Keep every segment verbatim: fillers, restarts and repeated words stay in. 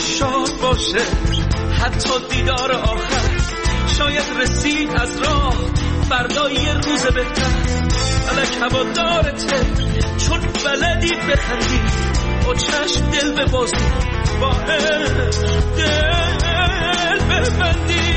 شاد باشه، حتی دیدار آخر شاید رسید از راه، فردا یه روز بهتر. فلک هوادارته چون بلدی بخندی، با چشم دل ببازی، با عشق دل ببندی.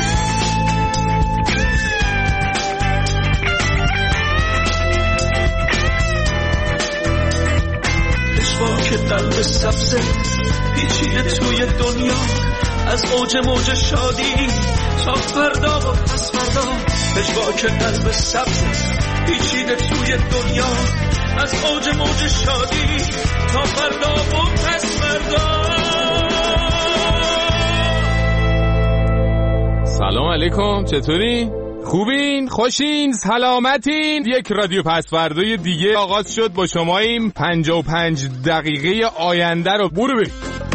که قلب سبزه پیچیده توی دنیا، از اوج موج شادی تا فردا و پس فردا. پژواک قلب سبزه پیچیده توی دنیا، از اوج موج شادی تا فردا و پس فردا. سلام علیکم، چطوری؟ خوبین؟ خوشین؟ سلامتین؟ یک رادیو پسوردوی دیگه آغاز شد با شما. این پنجاه و پنج دقیقه آینده رو برو بریم.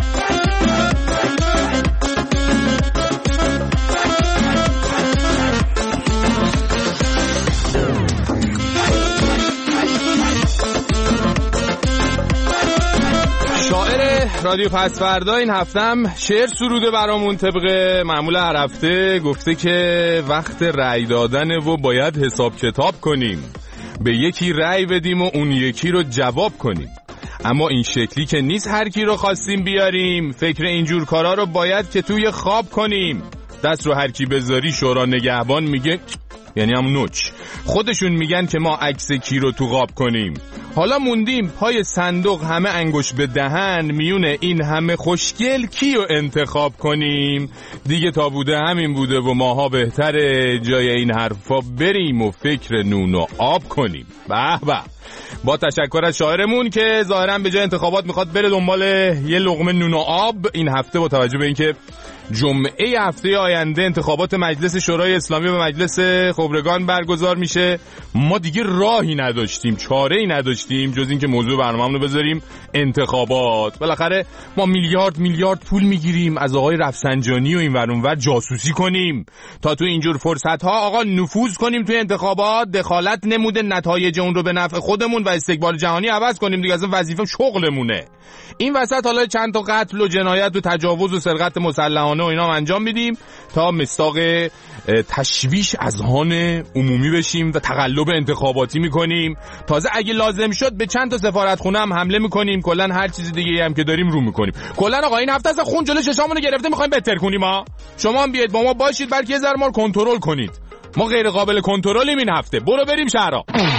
شاعر رادیو پسوردا این هفتم شعر سروده برامون طبق معمول هر هفته. گفته که وقت رأی دادن و باید حساب کتاب کنیم، به یکی رأی بدیم و اون یکی رو جواب کنیم، اما این شکلی که نیست هر کی رو خواستیم بیاریم. فکر اینجور کارا رو باید که توی خواب کنیم. دست رو هر کی بذاری شورا نگهبان میگه، یعنی هم نوچ. خودشون میگن که ما عکس کی رو تو خواب کنیم. حالا موندیم پای صندوق همه انگوش به دهن، میونه این همه خوشگل کی رو انتخاب کنیم. دیگه تا بوده همین بوده و ماها بهتره جای این حرفا بریم و فکر نون و آب کنیم. به به. با تشکر از شاعرمون که ظاهرا به جای انتخابات میخواد بره دنبال یه لقمه نون و آب. این هفته با توجه به اینکه جمعه هفته آینده انتخابات مجلس شورای اسلامی و مجلس خبرگان برگزار میشه، ما دیگه راهی نداشتیم، چاره‌ای نداشتیم جز این که موضوع برنامه‌مون رو بذاریم انتخابات. بالاخره ما میلیارد میلیارد پول میگیریم از آقای رفسنجانی و این ور اون ور جاسوسی کنیم تا تو اینجور فرصت‌ها آقا نفوذ کنیم توی انتخابات، دخالت نموده، نتایج اون رو به نفع خودمون و استکبار جهانی عوض کنیم. دیگه اصلا وظیفه شغلمونه. این وسط حالا چند تا قتل و جنایت و تجاوز و سرقت مسلحانه و اینا انجام میدیم تا مصداق تشویش اذهان عمومی بشیم و تقلب انتخاباتی میکنیم. تازه اگه لازم شد به چند تا سفارتخونه هم حمله میکنیم. کلا هر چیز دیگه هم که داریم رو میکنیم. کلا آقا این هفته اصلا خون جلوی چشامونو گرفته، میخوایم بهتر کنیم. ما شما هم بیاید با ما باشید، بلکه یه ذره ما رو کنترل کنید. ما غیر قابل کنترلیم این هفته. برو بریم شهرها.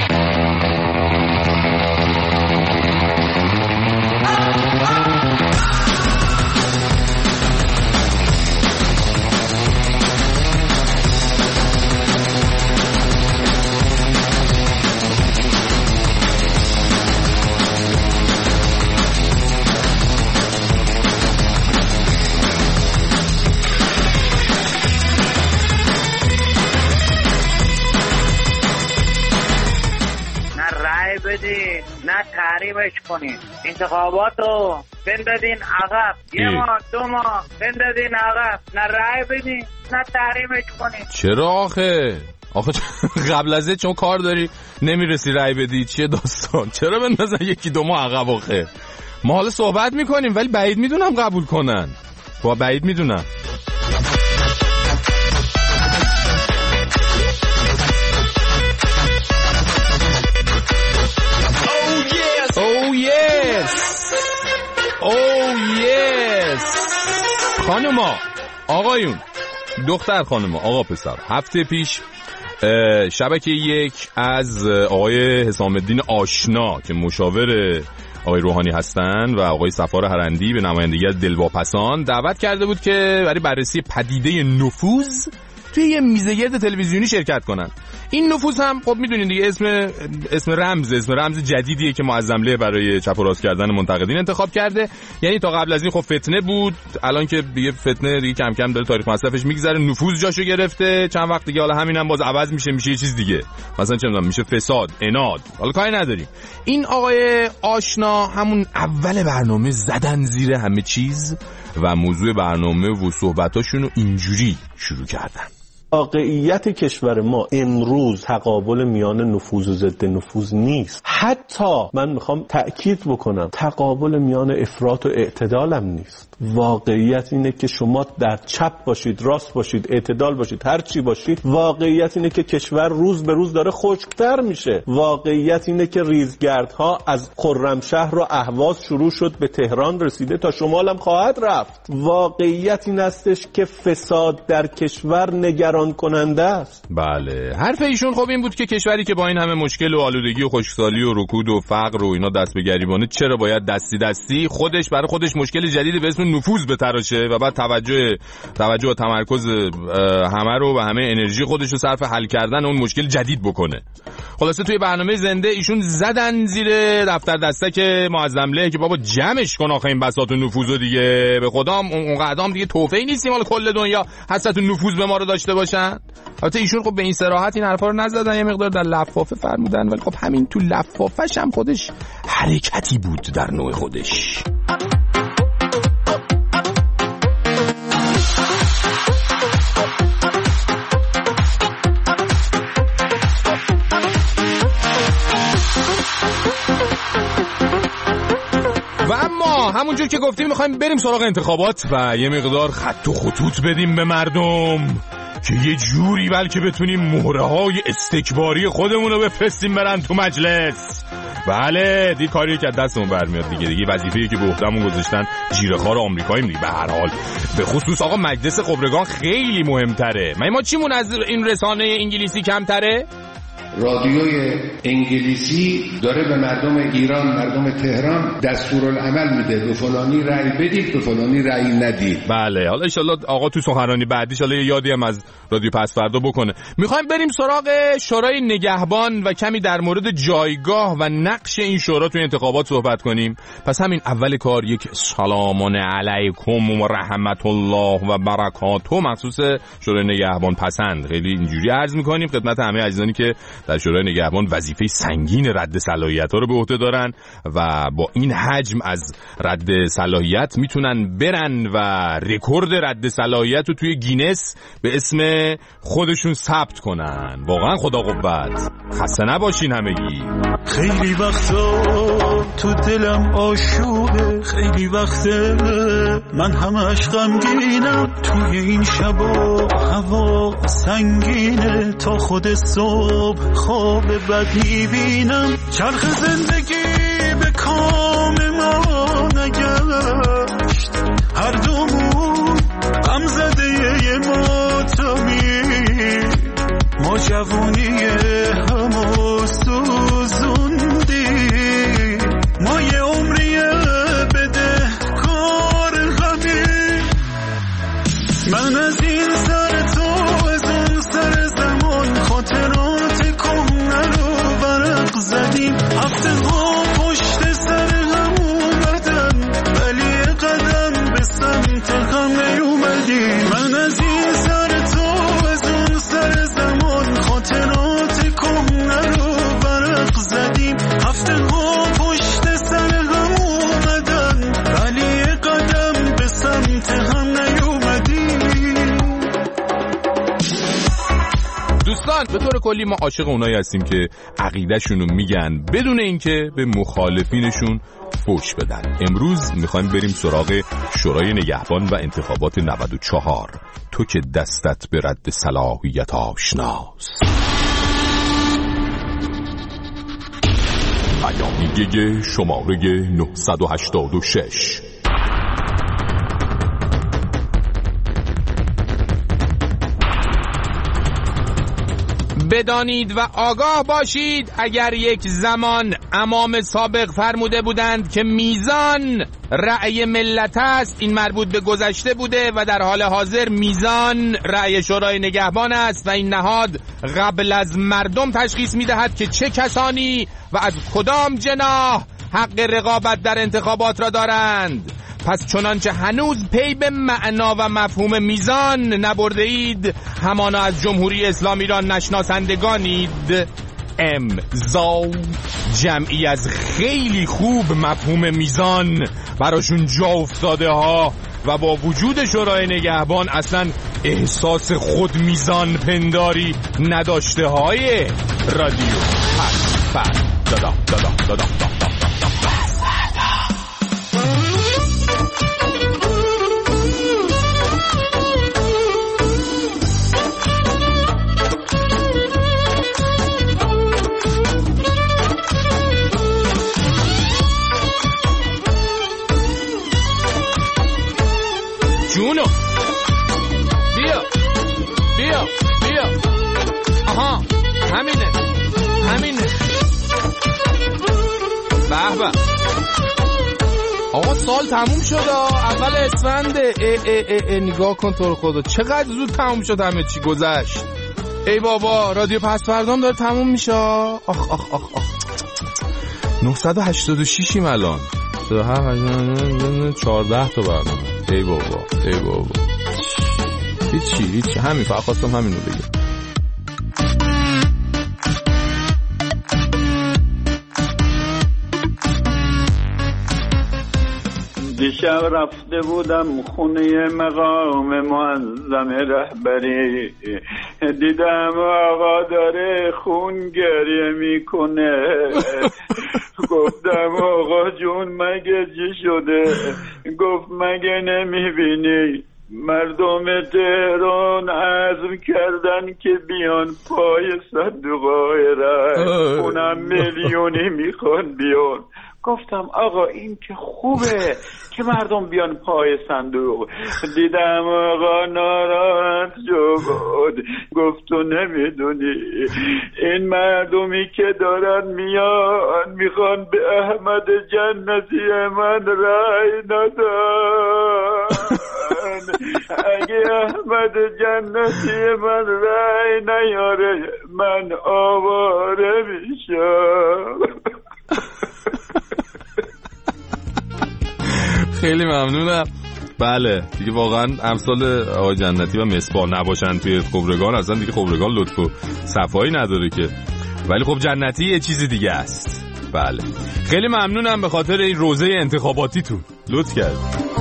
بدین نه تحریمش کنین، انتخاباتو بندازین عقب، یه ماه دو ماه بندازین عقب، نه رأی بدین نه تحریمش کنین. چرا آخه آخه قبل از این چون کار داری نمیرسی رأی بدی؟ چیه داستان؟ چرا بندازن یکی دو ماه عقب؟ آخه ما حالا صحبت میکنیم ولی بعید میدونم قبول کنن. با بعید میدونم. Oh yes Oh yes خانوما آقایون دختر خانوما آقا پسر، هفته پیش شبکه یک از آقای حسام الدین آشنا که مشاور آقای روحانی هستن و آقای صفار هرندی به نمایندگی از دلواپسان دعوت کرده بود که برای بررسی پدیده نفوذ توی یه میزگرد تلویزیونی شرکت کنن. این نفوذ هم خب میدونین دیگه اسم اسم رمز اسم رمز جدیدیه که معظمله برای چپ و راست کردن منتقدین انتخاب کرده. یعنی تا قبل از این خب فتنه بود، الان که دیگه فتنه دیگه کم کم داره تاریخ مصرفش میگذره، نفوذ جاشو گرفته. چند وقت دیگه حالا همینم باز عوض میشه، میشه یه چیز دیگه، مثلا چه میدونم میشه فساد، عناد، حالا کاری نداریم. این آقای آشنا همون اول برنامه زدن زیر همه چیز و موضوع برنامه و صحبتاشونو اینجوری شروع کردن. واقعیت کشور ما امروز تقابل میان نفوذ و ضد نفوذ نیست. حتی من میخوام تأکید بکنم تقابل میان افراط و اعتدال هم نیست. واقعیت اینه که شما در چپ باشید، راست باشید، اعتدال باشید، هر چی باشید، واقعیت اینه که کشور روز به روز داره خشک‌تر میشه. واقعیت اینه که ریزگردها از خرمشهر و اهواز شروع شد به تهران رسیده تا شمال هم خواهد رفت. واقعیت این استش که فساد در کشور نگران کننده است. بله، حرف ایشون خب این بود که کشوری که با این همه مشکل و آلودگی و خشکسالی و رکود و فقر و اینا دست به گریبانه، چرا باید دستی دستی خودش برای خودش مشکل جدیدی به اسم نفوذ بتراشه و بعد توجه توجه و تمرکز همه رو و همه انرژی خودش رو صرف حل کردن اون مشکل جدید بکنه. خلاصه توی برنامه زنده ایشون زدن زیر دفتر دستک معظمله که بابا جمعش کن آخه این بساط و نفوذ دیگه، به خدا اون قدم دیگه توفیقی نیستیم حالا کل دنیا حسرت و نفوذ به ما رو داشته باشن. البته ایشون خب به این صراحت این حرفا رو نزدن، یه مقدار در لفافه فرمودن، ولی خب همین تو لفافش هم خودش حرکتی بود در نوع خودش. و اما همونجور که گفتیم میخوایم بریم سراغ انتخابات و یه مقدار خط و خطوط بدیم به مردم که یه جوری بلکه بتونیم مهره‌های استکباری خودمون رو بفرستیم برن تو مجلس. بله دی کاری که دستمون برمیاد دیگه دیگه وظیفه‌ای که به عهده‌مون گذاشتن جیره‌خوار آمریکاییم دیگه. به هر حال به خصوص آقا مجلس خبرگان خیلی مهم‌تره. من ما چیمون از این رسانه انگلیسی کمتره؟ رادیوی انگلیسی داره به مردم ایران، مردم تهران دستورالعمل میده، به فلانی رأی بدید، به فلانی رأی ندید. بله، حالا ان شاءالله آقا تو سخنرانی بعدی ان شاءالله یادی هم از رادیو پسفردا بکنه. میخوایم بریم سراغ شورای نگهبان و کمی در مورد جایگاه و نقش این شورا توی انتخابات صحبت کنیم. پس همین اول کار یک سلام علیکم و رحمت الله و برکاته مخصوص شورای نگهبان پسند خیلی اینجوری عرض میکنیم خدمت همه عزیزانی که در شورای نگهبان وظیفه سنگین رد صلاحیت‌ها رو به عهده دارن و با این حجم از رد صلاحیت میتونن برن و رکورد رد صلاحیت رو توی گینس به اسم خودشون ثبت کنن. واقعا خدا قوت. خسته نباشین همگی. خیلی وقتا تو دلم آشوبه، خیلی وقته من همش غمگینم، توی این شب و هوا سنگینه، تا خود صبح خواب بد میبینم، چرخ زندگی به کام ما نگشت، هر دومون غم زده یه ماتمی، ما جوونی همو سوزوندی، ما یه عمریه بده کار غمی، من از این سر تو از اون سر زمان خاطرات کهنه رو برق زدیم، هفته ها پشت سر هم اومدن ولی قدم به سمت هم نیومدیم، من از این سر تو از اون سر زمان خاطرات کهنه رو برق زدیم، هفته ها پشت سر هم اومدن ولی قدم به سمت هم نیومدیم. دوستان به طور کلی ما عاشق اونایی هستیم که عقیده‌شون رو میگن بدون اینکه به مخالفینشون فوش بدن. امروز میخوایم بریم سراغ شورای نگهبان و انتخابات نود و چهار. تو که دستت به رد صلاحیت آشناست. پیامگه شماره نهصد و هشتاد و شش. بدانید و آگاه باشید اگر یک زمان امام سابق فرموده بودند که میزان رأی ملت است، این مربوط به گذشته بوده و در حال حاضر میزان رأی شورای نگهبان است و این نهاد قبل از مردم تشخیص میدهد که چه کسانی و از کدام جناح حق رقابت در انتخابات را دارند. پس چنانچه هنوز پی به معنا و مفهوم میزان نبرده اید، همانا از جمهوری اسلامی را نشناسندگانید. امضا جمعی از خیلی خوب مفهوم میزان براشون جا افتاده ها و با وجود شورای نگهبان اصلا احساس خود میزان پنداری نداشته های رادیو پس‌فردا دادا دادا دادا جونو بیا بیا بیا آها همینه همینه به به آقا سال تموم شد اول اسفنده ای ای ای ای نگاه کن تو رو خدا چقدر زود تموم شد همه چی گذشت ای بابا رادیو پس‌فردام داره تموم میشه آخ آخ آخ آخ نهصد و هشتاد و شش یم الان چهارده تا برنامه ای بابا ای بابا هیچی هیچی همین فقط خواستم همین رو بگم دیشب رفته بودم خونه مقام معظم رهبری دیدم آقا داره خون گریه میکنه گفتم آقا جون مگه چی شده گفت مگه نمیبینی مردم تهران عزم کردن که بیان پای صندوقای رای اونم میلیونی میخوان بیان گفتم آقا این که خوبه که مردم بیان پای صندوق دیدم آقا ناراحت شد گفت تو نمیدونی این مردمی که دارن میان میخوان به احمد جنتی من رای ندن اگه احمد جنتی من رای نیاره من آواره میشم خیلی ممنونم. بله دیگه واقعا امثال آقای جنتی و مصباح نباشن توی خبرگان اصلا دیگه خبرگان لطف و صفایی نداره که ولی خب جنتی یه چیز دیگه است. بله خیلی ممنونم به خاطر این روزه انتخاباتیتون لطف کرد.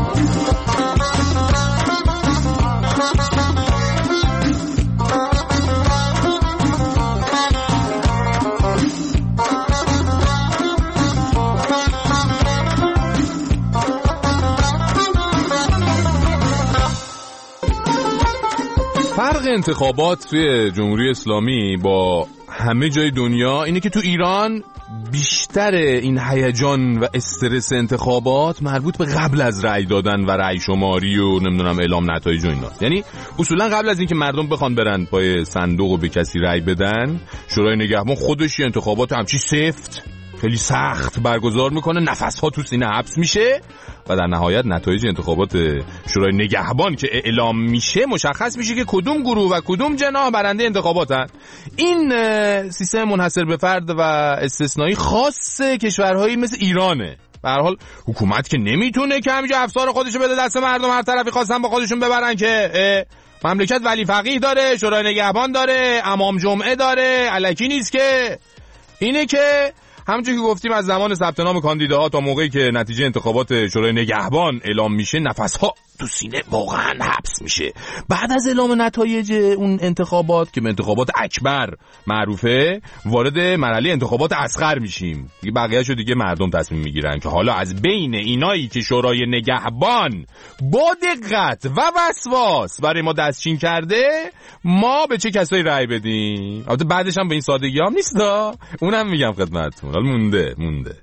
فرق انتخابات توی جمهوری اسلامی با همه جای دنیا اینه که تو ایران بیشتر این هیجان و استرس انتخابات مربوط به قبل از رأی دادن و رأی شماری و نمیدونم اعلام نتایج و اینا. یعنی اصولا قبل از اینکه مردم بخوان برن پای صندوق و به کسی رأی بدن شورای نگهبان خودش انتخابات همچی سفت خیلی سخت برگزار میکنه نفس‌ها تو سینه حبس میشه و در نهایت نتایج انتخابات شورای نگهبان که اعلام میشه مشخص میشه که کدوم گروه و کدوم جناح برنده انتخاباتن. این سیستم منحصر به فرد و استثنایی خاص کشورهایی مثل ایرانه. به هر حال حکومت که نمیتونه که همینجا افسار خودشو بده دست مردم هر طرفی خواستن با خودشون ببرن که مملکت ولی فقیه داره، شورای نگهبان داره، امام جمعه داره، الکی نیست که. اینه که همونجوری که گفتیم از زمان ثبت نام کاندیداها تا موقعی که نتیجه انتخابات شورای نگهبان اعلام میشه نفس‌ها تو سینه واقعا حبس میشه. بعد از اعلام نتایج اون انتخابات که به انتخابات اکبر معروفه وارد مرحله انتخابات اصغر میشیم. دیگه بقیه‌شو دیگه مردم تصمیم میگیرن که حالا از بین اینایی که شورای نگهبان با دقت و وسواس برای ما دستچین کرده ما به چه کسایی رأی بدیم. البته بعدش هم به این سادگی هم نیست دا. اونم میگم خدمتتون. حالا مونده مونده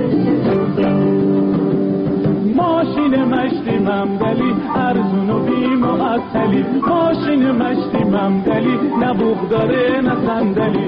ماشین مشتی ممدلی ارزون و بی معطلی ماشین مشتی ممدلی نه بوق داره نه صندلی.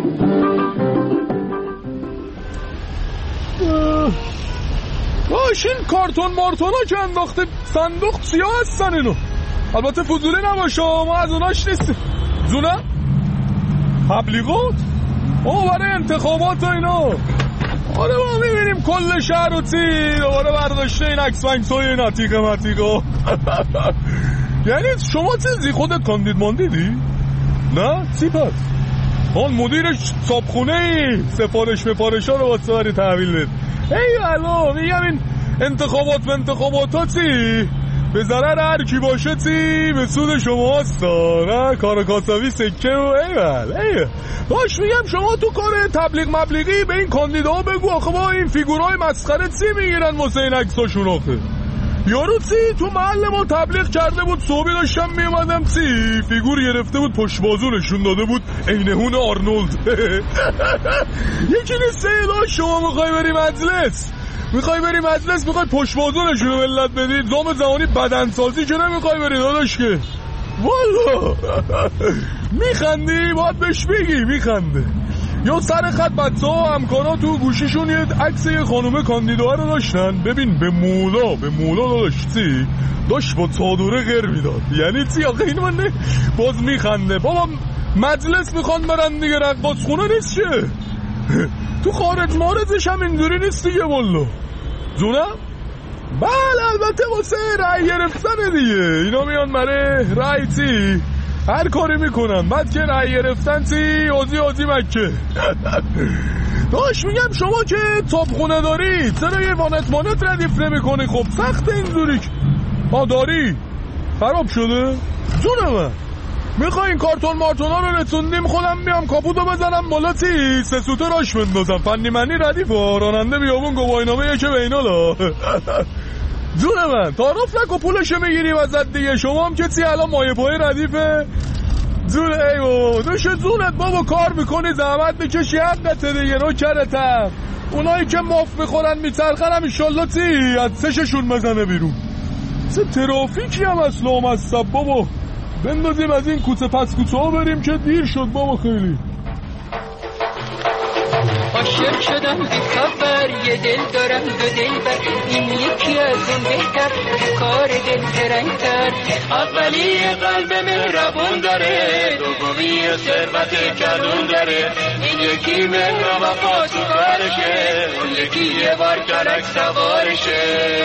ماشین کارتون مارتونا که انداخته صندوق سیاه هستن اینو. البته فضولی نباشه ما از اوناش نیستیم. زونه تبلیغات او برای انتخابات و اینا. آره ما میبینیم کل شهر و تی دوباره برداشته این عکس بنکسای این عتیقه متیقه. یعنی شما چیزی خودت کاندید ماندیدی؟ نه؟ چی پس؟ آن مدیرش صابخونه ای سفارش مفارش ها رو با سواری تحویل دید. ای الو میگم این انتخابات و انتخابات ها چی؟ به ضرر هر کی باشه تی به سود شما هستا، نه کار کاسبی سکه و ایول ایول. باش میگم شما تو کار تبلیغ مبلیغی به این کاندیداها بگو آخه با این فیگورای مسخره تی میگیرن واسه این عکساشون. آخه یارو تی تو محل ما تبلیغ کرده بود، صبحی داشتم میومدم تی فیگور گرفته بود پشت بازو نشون داده بود عینهون آرنولد. یکی نیسته داشت شما میخوای بری مجلس، میخوای بری مجلس میخوای پشت بازو نشون ملت بدید، زام زمانی بدنسازی که نمیخوای بری داداش که والا. میخندی باید بهش بگی میخنده. یا سر خط بچه ها و همکارا تو گوشیشون یه عکس یه خانومه کاندیدا رو داشتن، ببین به مولا به مولا داشتی داشت با چادره غیر میداد. یعنی چی آخه این من نه باز میخنده. بابا مجلس میخوان برن دیگه، رقاص خونه نیست چه؟ تو خارج مارزش هم اینجوری نیست دیگه والله جونم. بله البته واسه رای گرفتن دیگه، اینا میان برای رای تی هر کاری میکنن، بعد که رای گرفتن تی آزی آزی مکه. داش میگم شما که تاپ خونه داری چرا یه وانت مانت ردیف نمیکنی؟ خب سخت اینجوری ها داری خراب شده جونه من. میخوای این کارتون مارتونا رو رسوندیم خودم بیام کاپوتو بزنم بالا تی سه سوته راش بندازم فنی منی ردیف ها راننده بیابون گواهینامه یکه بینالا. جونه من تعارف نکو پولشو میگیریم ازت دیگه، شما هم که تی الان مایه پای ردیفه جونه. ایو دوشه جونت بابا کار میکنی زحمت بکشی حقته دیگه نوکرتم. اونایی که ماف میخورن میترخن هم ایشالله تی از سششون بزنه بیرون. سه ترافیکی هم اصلا هم از سب بابا بندازیم از این کوچه پس کوچه ها بریم که دیر شد بابا خیلی. عاشق شدم بی خبر یه دل دارم دو دل بر این یکی از اون بهتر کار دل ترنگتر. اولی قلب مهربون داره، دومی ثروت کلون داره، این یکی مهر و وفا تو کارشه، اون یکی یه بار کلک سوارشه.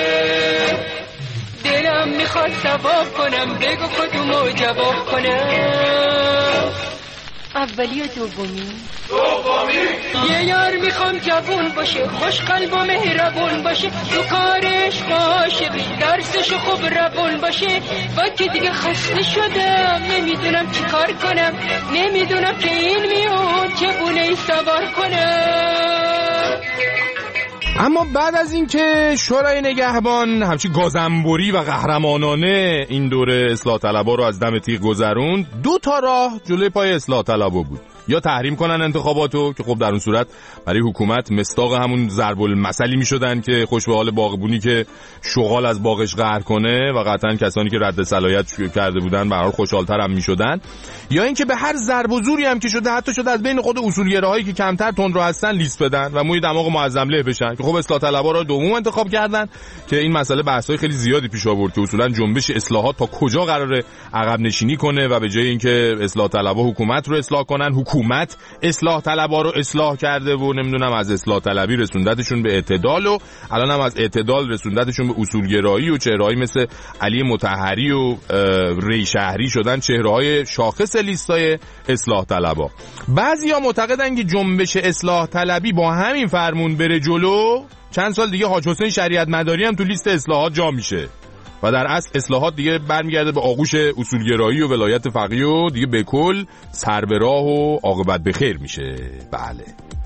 دلم میخواد ثواب کنم بگو کدومو جواب کنم، اولی و دومی؟ دومی. یه یار میخوام جوون باشه، خوش قلب و مهربون باشه، تو کارش باشه، درسشو خوب روون باشه. با که دیگه خسته شدم نمیدونم چی کار کنم، نمیدونم که این میون چگونه سوار کنم. اما بعد از اینکه شورای نگهبان همچی گازنبوری و قهرمانانه این دوره اصلاح طلبا رو از دم تیغ گذروند، دو تا راه جلوی پای اصلاح طلبا بود. یا تحریم کنن انتخاباتو که خب در اون صورت برای حکومت مصداق همون ضرب المثلی میشدن که خوش به حال باغبونی که شغال از باغش قهر کنه و قطعا کسانی که رد صلاحیت کرده بودن به هر حال خوشحال‌تر هم میشدن. یا اینکه به هر ضرب و زوری هم که شده حتی شده از بین خود اصولگراهایی که کمتر تندرو هستن لیست بدن و موی دماغ معظم له بشن که خب اصلاح طلبا رو دوم انتخاب کردن که این مسئله بحث‌های خیلی زیادی پیش آورد که اصولا جنبش اصلاحات تا کجا قراره عقب نشینی کنه و به جای اینکه اصلاح طلبا حکومت رو اصلاح کنن حکومت اصلاح طلبا رو اصلاح کرده و نمیدونم از اصلاح طلبی رسوندتشون به اعتدال و الان هم از اعتدال رسوندتشون به اصولگرایی و چهرهایی مثل علی مطهری و ری شهری شدن چهره‌های شاخص لیستای اصلاح طلبا. بعضیا معتقدن که جنبش اصلاح طلبی با همین فرمون بره جلو چند سال دیگه حاج حسین شریعت مداری هم تو لیست اصلاحات جا میشه و در اصل اصلاحات دیگه برمیگرده به آغوش اصولگرایی و ولایت فقیه و دیگه به کل سر به راه و عاقبت به خیر میشه. بله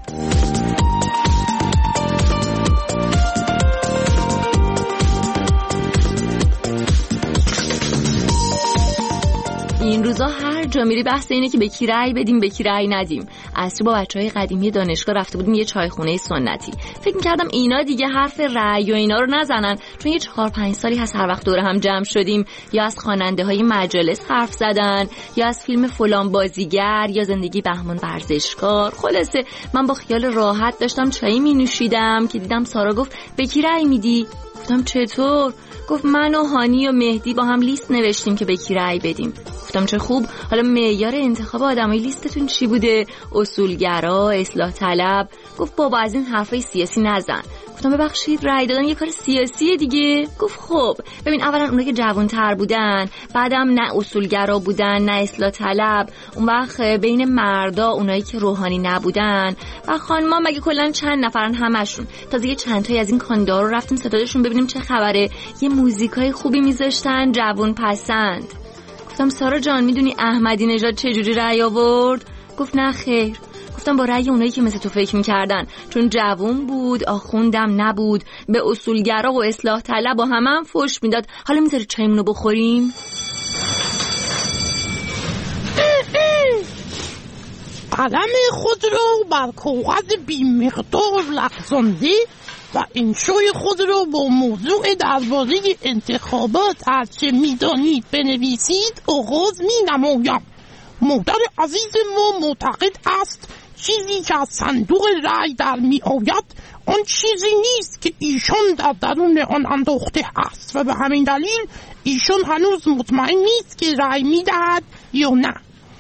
این روزا هر جا میری بحث اینه که به کی رأی بدیم به کی رأی ندیم. اصلا با بچهای قدیمی دانشگاه رفته بودیم یه چایخونه سنتی، فکر می‌کردم اینا دیگه حرف رأی و اینا رو نزنن چون یه چهار پنج سالی هست هر وقت دور هم جمع شدیم یا از خواننده‌های مجالس حرف زدن یا از فیلم فلان بازیگر یا زندگی بهمن ورزشکار. خلاصه من با خیال راحت داشتم چای می‌نوشیدم که دیدم سارا گفت به کی رأی میدی؟ گفتم چطور؟ گفت من و هانی و مهدی با هم لیست نوشتیم که به کی رأی بدیم. گفتم چه خوب، حالا معیار انتخاب آدمای لیستتون چی بوده؟ اصولگرا، اصلاح طلب؟ گفت بابا از این حرفای سیاسی نزن. گفتم ببخشید رأی دادن یه کار سیاسیه دیگه. گفت خب ببین، اولا اونایی که جوان‌تر بودن، بعدم نه اصولگرا بودن نه اصلاح طلب، اون وقت بین مردا اونایی که روحانی نبودن و خانم‌ها مگه کلا چند نفرن همشون. تازه یه چند تایی از این کاندیدا رو رفتیم ستادشون ببینیم چه خبره، یه موزیکای خوبی میذاشتن، جوان پسند. گفتم سارا جان میدونی احمدی نژاد چه جوری رأی آورد؟ گفت نه خیر. گفتم با رأی اونایی که مثل تو فکر میکردن، چون جوان بود، آخوندم نبود، به اصولگرا و اصلاح طلب و همه هم فوش میداد. حالا میذاری چایمونو بخوریم؟ قلم خود را بر کاغذ بی مقدار لغزانده و انشای خود را با موضوع درباره انتخابات هرچه میدانید بنویسید آغاز می نمایم. مادر عزیز ما معتقد است چیزی که از صندوق رأی در می آید آن چیزی نیست که ایشان در درون آن انداخته است و به همین دلیل ایشان هنوز مطمئن نیست که رأی می دهد یا نه.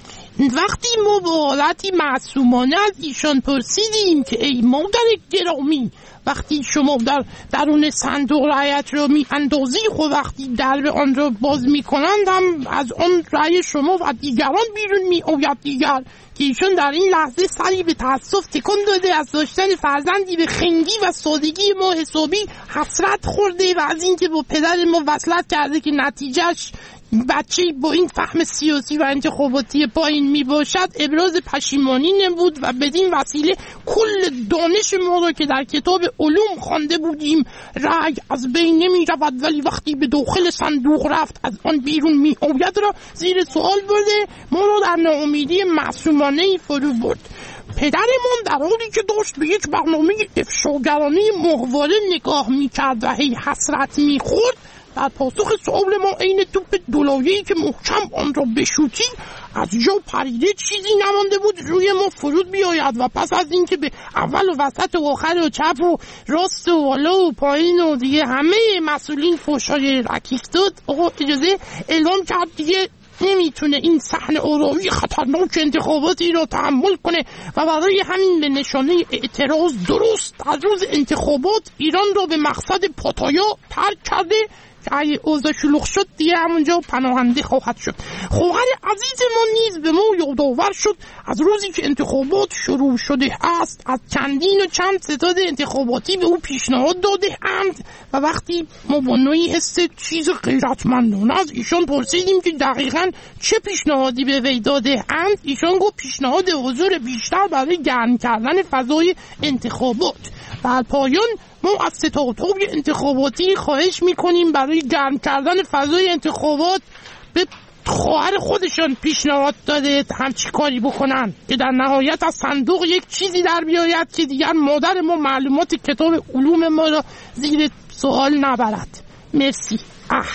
وقتی ما با حالتی معصومانه از ایشان پرسیدیم که ای مادر گرامی، وقتی شما در درون صندوق رأیت را می اندازی، خود وقتی درب آن را باز می کنند هم از آن رأی شما و دیگران بیرون می آید دیگر، که ایشان در این لحظه سری به تأسف تکان داده، از داشتن فرزندی به خنگی و سادگی ما حسابی حسرت خورده و از اینکه با پدر ما وصلت کرده که نتیجهش بچه با این فهم سیاسی و انتخاباتی پایین می باشد ابراز پشیمانی نمود و بدین وسیله کل دانش ما را که در کتاب علوم خوانده بودیم رأی از بین نمی رود ولی وقتی به داخل صندوق رفت از آن بیرون می آید را زیر سوال برده، ما را در ناامیدی معصومانه فرو برد. پدرمان در حالی که داشت به یک برنامه افشاگرانه ماهواره نگاه می کرد و هی حسرت می خورد، در پاسخ سؤال ما عین توپ دولایه‌ای که محکم آن را بشوتی از جا پریده چیزی نمانده بود روی ما فرود بیاید و پس از اینکه به اول و وسط و آخر و چپ و راست و بالا و پایین و دیگه همه مسئولین فحشای رکیک داد، آقا اجازه اعلام کرد دیگه نمیتونه این صحنه آرامی خطرناک انتخاباتی را تحمل کنه و برای همین به نشانه اعتراض درست از روز انتخابات ایران را به مقصد پاتایا ترک کرده که اگه اوضاع شلوغ شد دیگه همونجا پناهنده خواهد شد. خواهر عزیز ما نیز به ما یادآور شد از روزی که انتخابات شروع شده است از چندین و چند ستاد انتخاباتی به او پیشنهاد داده اند و وقتی ما با نوعی حس چیز غیرتمندانه از ایشان پرسیدیم که دقیقاً چه پیشنهادی به وی داده اند، ایشان گفت پیشنهاد حضور بیشتر برای گرم کردن فضای انتخابات. در پایان ما از ستادهای انتخاباتی خواهش میکنیم برای گرم کردن فضای انتخابات به خواهر خودشان پیشنهاد داده همچی کاری بکنن که در نهایت از صندوق یک چیزی در بیاید که دیگر مادر ما معلومات کتاب علوم ما را زیر سوال نبرد. مرسی. اه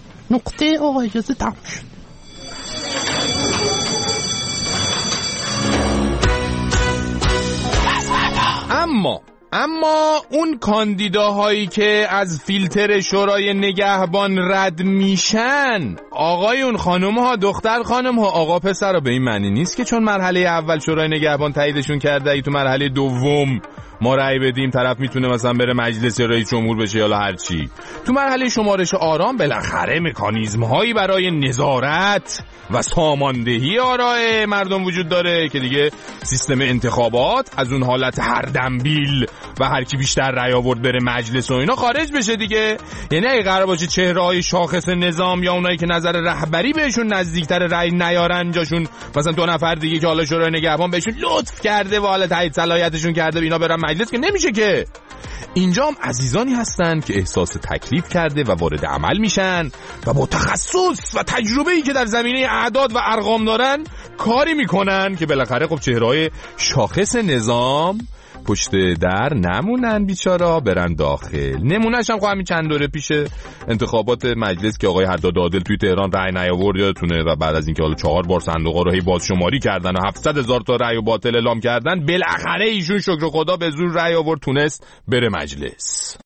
نقطه آقا اجازه تمام شد. اما اما اون کاندیداهایی که از فیلتر شورای نگهبان رد میشن، آقایون خانم ها دختر خانم ها آقا پسر ها، به این معنی نیست که چون مرحله اول شورای نگهبان تاییدشون کرده ای تو مرحله دوم ما رأی بدیم طرف میتونه مثلا بره مجلس یا رئیس جمهور بشه یا هر چی. تو مرحله شمارش آرام بالاخره مکانیزم هایی برای نظارت و ساماندهی آراء مردم وجود داره که دیگه سیستم انتخابات از اون حالت هر دنبیل و هر کی بیشتر رأی آورد بره مجلس و اینا خارج بشه دیگه. یعنی اگه قرار باشه چهره‌های شاخص نظام یا اونایی که نظر رهبری بهشون نزدیکتر رأی نیارن جاشون مثلا دو نفر دیگه که حالا شورای نگهبان بهشون لطف کرده و حالا تایید صلاحیتشون کرده اینا برن مجلس، که نمیشه که. اینجا هم عزیزانی هستن که احساس تکلیف کرده و وارد عمل میشن و با تخصص و تجربه‌ای که در زمینه اعداد و ارقام دارن کاری میکنن که بالاخره خب چهره‌های شاخص نظام پشت در نمونن بیچارا، برن داخل. نمونهش هم خب همین چند دوره پیش انتخابات مجلس که آقای حداد عادل توی تهران رأی نیاورد یادتونه و بعد از اینکه حالا چهار بار صندوق‌ها رو هی بازشماری کردن و هفتصد هزار تا رأی باطل اعلام کردن، بالاخره ایشون شکر خدا به زور رأی آورد تونست بره مجلس.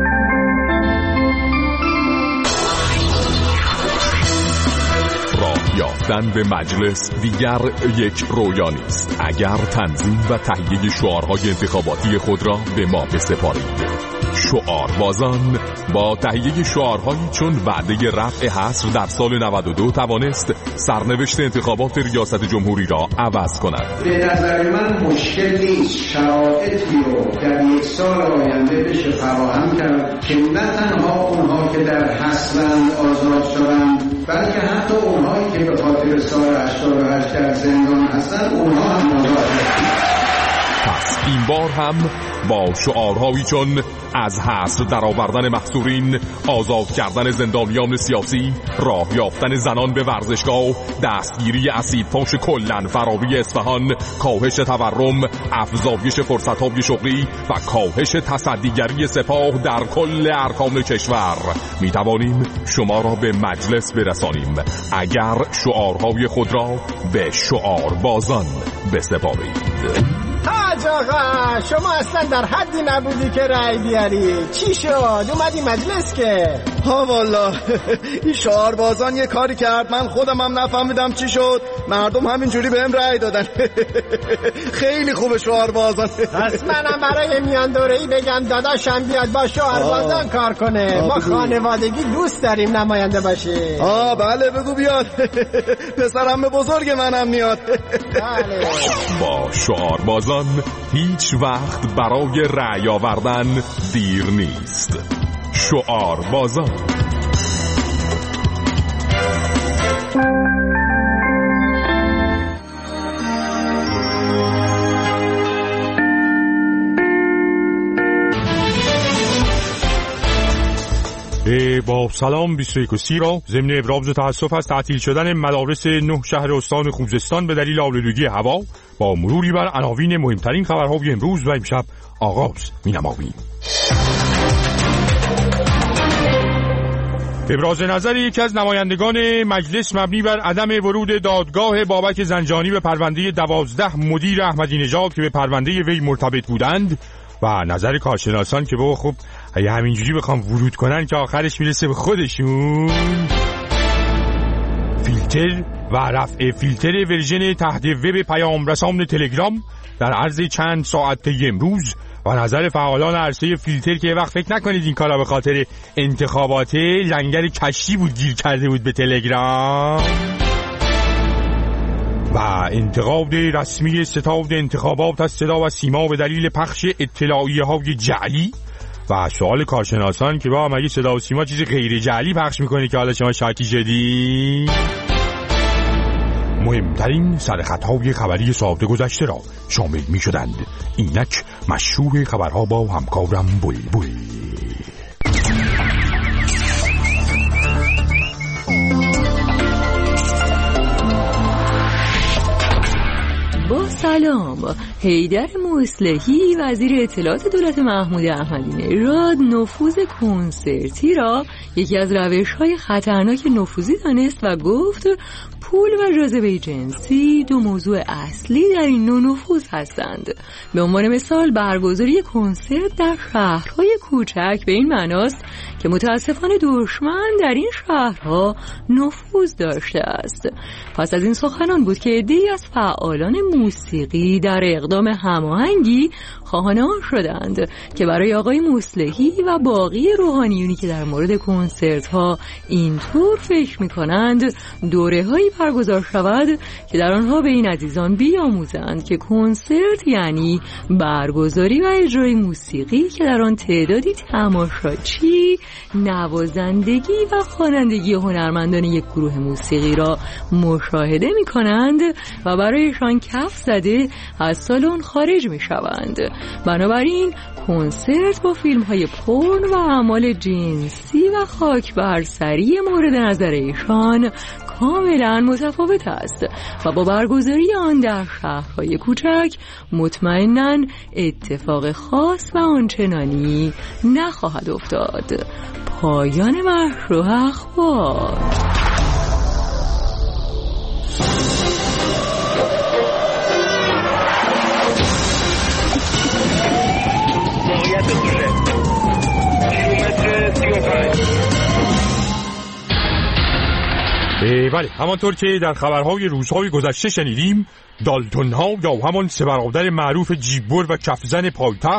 راه یافتن به مجلس دیگر یک رویا نیست اگر تنظیم و تهیه شعارهای انتخاباتی خود را به ما بسپارید. شعار بازان با تهیه شعارهایی چون وعده رفع حصر در سال نود و دو توانست سرنوشت انتخابات ریاست جمهوری را عوض کند. به نظر من مشکل نیست شرایطی رو در یک سال آینده بشه فراهم کرد که نه تنها اونها که در حصرند آزاد شدند، بلکه حتی اونهایی که به خاطر سال هشتاد و هشت در زندان هستند اونها هم آزاد شدند. پس این بار هم با شعارهایی چون از حصر درآوردن محصورین، آزاد کردن زندانیان سیاسی، راه یافتن زنان به ورزشگاه، دستگیری اسیدفاش کلن فراری اصفهان، کاهش تورم، افزایش فرصت‌های شغلی و کاهش تصدیگری سپاه در کل ارکان کشور می توانیم شما را به مجلس برسانیم اگر شعارهای خود را به شعار بازان بسپارید. حاج آقا شما اصلا در حدی نبودی که رأی بیاری. چی شد؟ اومدی مجلس که؟ ها والا این شعار بازان یه کاری کرد من خودم هم نفهمیدم چی شد، مردم همینجوری بهم رأی دادن. خیلی خوبه شعار بازان. پس منم برای میان دوره‌ای بگم داداشم بیاد با شعار بازان کار کنه. ما خانوادگی دوست داریم نماینده باشی. آه بله بگو بیاد. پسرم بزرگ منم میاد. بله. با شعار بازان هیچ وقت برای رأی آوردن دیر نیست. شعار بازان. با سلام بیست و یک و سی را ضمن ابراز تأسف از تعطیل شدن مدارس نه شهر استان خوزستان به دلیل آلودگی هوا با مروری بر عناوین مهمترین خبرهای امروز و امشب آغاز می‌نماییم. ابراز نظر یکی از نمایندگان مجلس مبنی بر عدم ورود دادگاه بابک زنجانی به پرونده دوازده مدیر احمدی نژاد که به پرونده وی مرتبط بودند و نظر کارشناسان که بابا خب اگه همینجوری بخوام ورود کنن که آخرش میرسه به خودشون. فیلتر و رفع فیلتر ورژن تحت وب پیام رسان تلگرام در عرض چند ساعت طی امروز و نظر فعالان عرصه فیلتر که وقت فکر نکنید این کارا به خاطر انتخابات لنگر کشتی بود گیر کرده بود به تلگرام. و انتقاد رسمی ستاد انتخابات از صدا و سیما به دلیل پخش اطلاعیه های جعلی و سوال کارشناسان که با هم اگه صدا و سیما چیز غیر جعلی پخش میکنه که حالا شما شاکی شدی. مهمترین سرخطهای خبری ساعت گذشته را شامل می شدند. اینک مشروع خبرها با همکارم بلبل. با سلام. حیدر مصلحی وزیر اطلاعات دولت محمود احمدی نژاد نفوذ کنسرتی را یکی از روش‌های خطرناک نفوذی دانست و گفت پول و جاذبه جنسی دو موضوع اصلی در این نوع نفوذ هستند. به عنوان مثال برگزاری کنسرت در شهرهای کوچک به این معناست که متاسفانه دشمن در این شهرها نفوذ داشته است. پس از این سخنان بود که عده‌ای از فعالان موسیقی در اقدام هماهنگی خواهان آن شدند که برای آقای مصلحی و باقی روحانیونی که در مورد کنسرت ها اینطور فکر می کنند دوره هایی برگزار شود که در آنها به این عزیزان بیاموزند که کنسرت یعنی برگزاری و اجرای موسیقی که در آن تعدادی تماشاچی نوازندگی و خوانندگی هنرمندان یک گروه موسیقی را مشاهده می کنند و برایشان کف زده از سالن خارج می شوند. بنابراین کنسرت با فیلم های پورن و اعمال جنسی و خاک بر سری مورد نظر ایشان کاملا متفاوت است و با برگزاری آن در شهرهای کوچک مطمئناً اتفاق خاص و آنچنانی نخواهد افتاد. پایان مشروع اخبار. بله، همانطور که در خبرهای روزهای گذشته شنیدیم، دالتون ها یا همان سه برادر معروف جیبور و کفزن پایتخت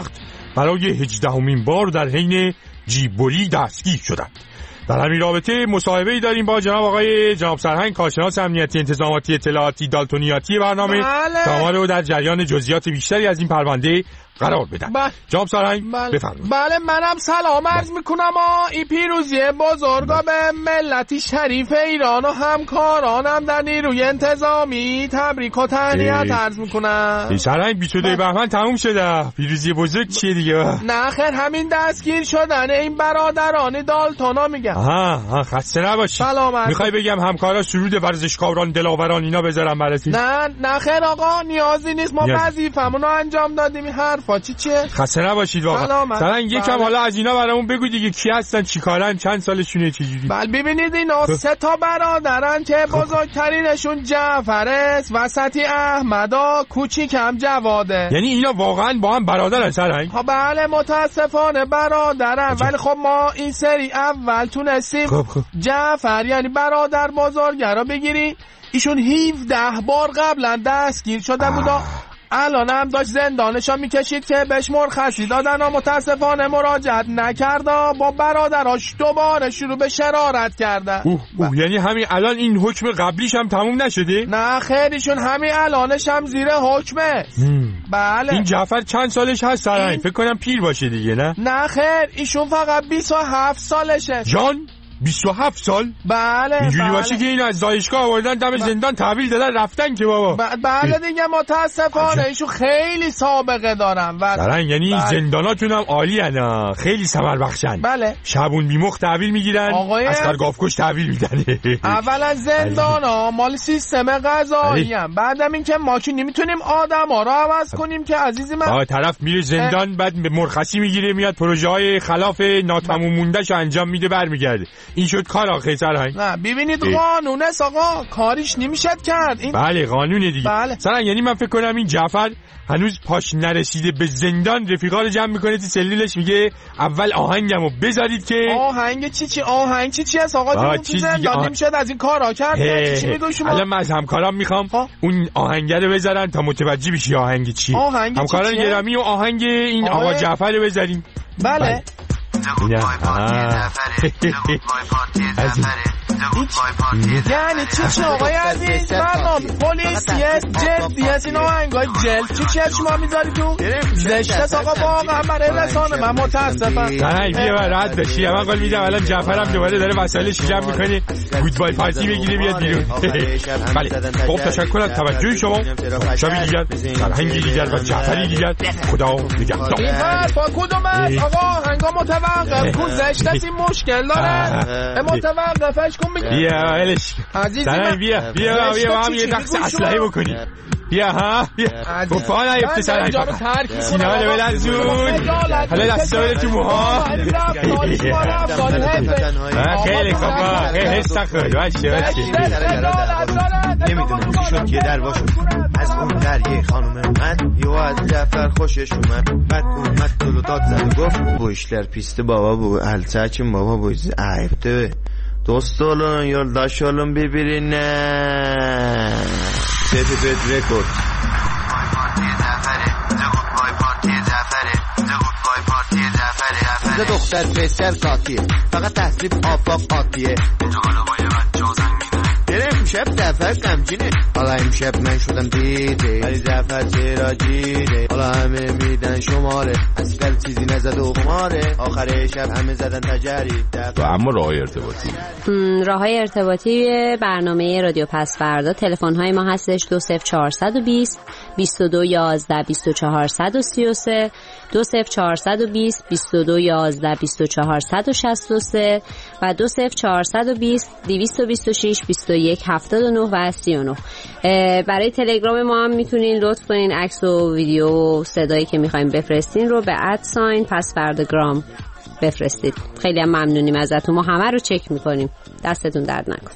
برای هجدهمین بار در حین جیببری دستگیر شدند. در همین رابطه مصاحبه‌ای داریم با جناب آقای جناب سرهنگ کارشناس امنیتی انتظاماتی اطلاعاتی دالتونیاتی برنامه تا ما رو در جریان جزئیات بیشتری از این پرونده قرار بدن. بله. جناب سرهنگ بله. بفرمایید. بله منم سلام عرض میکنم. این پیروزی بزرگا به ملتی شریف ایران و همکارانم در نیروی انتظامی تبریک و تهنیت عرض میکنم. سرهنگ بیست و دو بهمن تموم شده. پیروزی بزرگ چیه دیگه؟ نه خیر همین دستگیر شدن این برادران دالتونا میگم. آها ها خسته نباشی. سلام. میخوای بگم همکارا سرود ورزشکاران دلاوران اینا بذارم براتی؟ نه نه خیر آقا نیازی نیست، ما نیاز. وظیفمون رو انجام دادیم. این حرفا چی چیه؟ خسته نباشید واقعا. سلام یکم بله. حالا از اینا برامون بگو دیگه، کی هستن، چیکارن، چند سالشونه، چجوری؟ بله ببینید اینا سه تا برادرن که بزرگترینشون جعفر است، وسطی احمدا، کوچیکم جواده. یعنی اینا واقعا با هم برادرن سرهنگ؟ ها بله متاسفانه برادرن، ولی خب ما این سری اول تونستیم خب خب. جعفر یعنی برادر بزرگه رو بگیری. ایشون هفده بار قبلا دستگیر شده بودا، الان هم داشت زندانشا میکشید که بهش مرخصی دادن و متاسفانه مراجعت نکرده، با برادراش دوباره شروع به شرارت کردن. اوه اوه یعنی همین الان این حکم قبلیش هم تموم نشده؟ نه خیلیشون همین الانش هم زیر حکمه. بله. این جعفر چند سالش هست سرهنگ؟ این... فکر کنم پیر باشه دیگه نه؟ نه خیر ایشون فقط بیست و هفت سالشه. جان بیست و هفت سال؟ بله اینجوری بله. باشه که این از دانشگاه آوردن دم زندان تحویل دادن رفتن که بابا. ب... بله دیگه متاسفانه ایشون خیلی سابقه دارن و دارن، یعنی بله. زنداناتون هم عالی هن، خیلی ثمر بخشن. بله. شبون بیمخ تحویل میگیرن، آقای... از کارگافکش تحویل میدن. اولا زندان ها مال سیستم قضایی هم، بعدم این که ما که نمیتونیم آدم ها رو عوض کنیم که عزیزی من. آه طرف میره زندان بعد مرخصی میگیره میاد پروژه های خلاف ناتمام موندهشو انجام میده برمیگرده. این شد کار آخه سرهنگ. نه ببینید قانونه آقا کاریش نمیشد کرد این. بله قانونه دیگه. بله. سرهنگ یعنی من فکر کنم این جعفر هنوز پاش نرسیده به زندان رفیقا رو جمع میکنه تو سلولش میگه اول آهنگمو بذارید که آهنگ چی چی آهنگ چی چی است آقا جون تو زندان آه... نمیشد از این کارا کرد. چی میگی شما؟ الان من از همکارام میخوام ها؟ اون آهنگ رو بذارن تا متوجه بشی آهنگ چی. همکاران گرامی و آهنگ این آه... آقا جعفر رو بذاریم. بله نه یعنی چی چی آقای عزیز برنامه پلیسی است جدی است این آهنگای جلد چی چی شما میذاری تو زشت آقا واقعا برای رسانه من متاسفم. نه بیا رد بشی من قول میدم الان جعفرم دوباره داره وسایلش جمع میکنه گودبای پارتی بگیره بیاد بیرون. بله خب تشکر از توجه شما. شبی دیگر سرهنگی دیگر و جعفری دیگر خدا نگهدار. این حرفا کدوم است آقا هنگام متوقف کن زشت است این مشکل داره متوقفش کن بگیر. بیا ولش عزیزم بیا بیا بیا با هم یه دست اسلحه بکنی. بیا ها بیا گفت نه یفت سرهنگ سینه رو بلرزون حالا دستا بده تو موها. خیلی خوبا خیلی حس خود باشه باشه. نمیدونم چی شد یه در باشون از اون در یه خانوم اومد یه از جعفر خوشش اومد بعد اومد دلو داد زد و گفت bu işler pisti baba bu alçaçım baba bu ayıptı dost olun yoldaş olun birbirine. Sepet rekord. اینجا دختر پسر قاطیه فقط تحصیب آفاق آتیه داره امشب دفعه غمگینه حالا امشب من شدم دیده ولی دفعه چرا جیره حالا همه میدن شماره اصلا چیزی نزد و خماره آخر شب همه زدن تجری. و اما راه ارتباطی راه های ارتباطی برنامه رادیو پس فردا تلفن های ما هستش دو صفر چهارصد و بیست بیست و دو یازده بیست و چهارصد و سی و سه دو صفر چهارصد و بیست بیست و دو یازده بیست و چهارصد و شصت و سه و دو صفر چهارصد و بیست دویست و بیست و شش بیست و یک هفتاد و نه و سی و نه. برای تلگرام ما هم میتونین لطف کنین عکس و ویدیو و صدایی که میخوایم بفرستین رو به ادساین پس فرداگرام بفرستید. خیلی هم ممنونیم ازتون. ما همه رو چک میکنیم. دستتون درد نکن.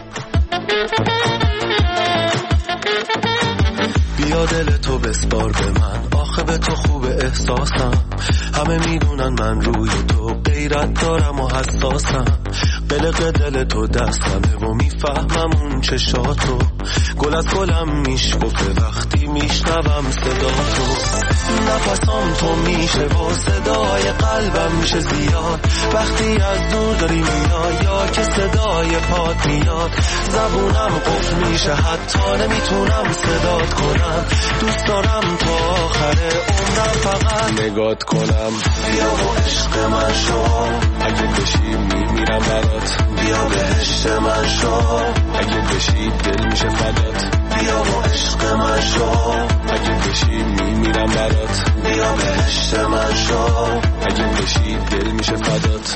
بیا دل تو بسپار به من آخه به تو خوب احساسم همه میدونن من روی تو غیرت دارم و حساسم، قلق دل تو دستمه و میفهمم اون چشاتو، گل از گلم میشکفه وقتی میشنوم صدا تو، نفسام تو میشه و صدای قلبم میشه زیاد، وقتی از دور داری میای یا که صدای پات میاد، زبونم قفل میشه حتی نمیتونم صدات کنم، دوست دارم تا آخر عمرم فقط نگات کنم. بیا و عشق من شو، اگه بشی میمیرم برات، بیا بهشت من شو، اگه بشی دل میشه فدات، بیا و عشق من شو، اگه بشی میمیرم برات، بیا بهشت من شو، اگه بشی دل میشه فدات.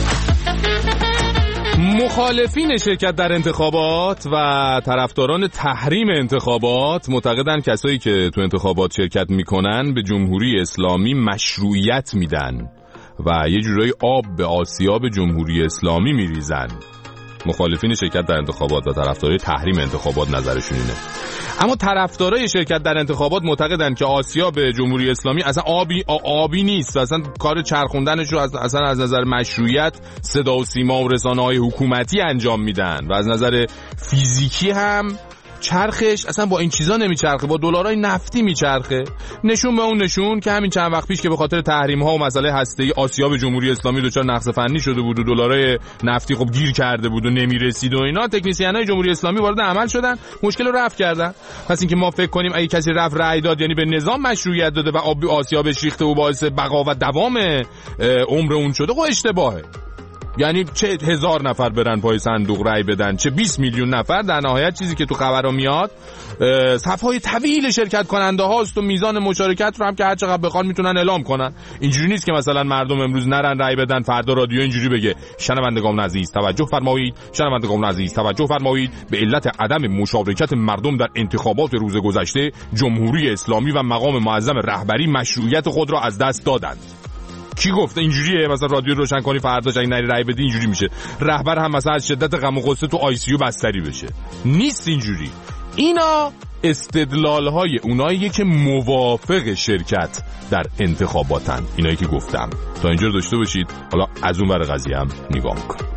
مخالفین شرکت در انتخابات و طرفداران تحریم انتخابات معتقدن کسایی که تو انتخابات شرکت میکنن به جمهوری اسلامی مشروعیت میدن و یه جورایی آب به آسیاب جمهوری اسلامی میریزن. مخالفین شرکت در انتخابات و طرفدارای تحریم انتخابات نظرشون اینه. اما طرفدارای شرکت در انتخابات معتقدن که آسیاب جمهوری اسلامی اصلا آبی آبی نیست، اصلا کار چرخوندنش رو اصلا از نظر مشروعیت صدا و سیما و رسانه‌های حکومتی انجام میدن و از نظر فیزیکی هم چرخش اصلا با این چیزا نمیچرخه، با دلارای نفتی میچرخه. نشون به اون نشون که همین چند وقت پیش که به خاطر تحریم ها و مسئله هسته‌ای آسیاب جمهوری اسلامی دچار نقص فنی شده بود و دلارای نفتی خب گیر کرده بود و نمیرسید و اینا، تکنسینای جمهوری اسلامی وارد عمل شدن، مشکل رو رفع کردن. پس اینکه ما فکر کنیم اگه کسی رفع رأی داد یعنی به نظام مشروعیت داده و آب آسیابش ریخته و باعث بقا و دوام عمر اون شده، خب اشتباهه. یعنی چه هزار نفر برن پای صندوق رای بدن، چه بیست میلیون نفر، در نهایت چیزی که تو خبرها میاد صفهای طویل شرکت کننده هاست و میزان مشارکت رو هم که هر چقدر بخوان میتونن اعلام کنن. اینجوری نیست که مثلا مردم امروز نرن رای بدن فردا رادیو اینجوری بگه شنوندگان عزیز توجه فرمایید، شنوندگان عزیز توجه فرمایید، به علت عدم مشارکت مردم در انتخابات روز گذشته جمهوری اسلامی و مقام معظم رهبری مشروعیت خود را از دست دادند. کی گفته اینجوریه؟ مثلا رادیو روشن کنی فردا اگه نری رای بدی اینجوری میشه، رهبر هم مثلا از شدت غم و غصه تو آی سی یو بستری بشه. نیست اینجوری. اینا استدلال‌های اوناییه که موافق شرکت در انتخاباتن، اینایی که گفتم. تا اینجا رو داشته باشید. حالا از اون ور قضیه هم نگاه می‌کنیم.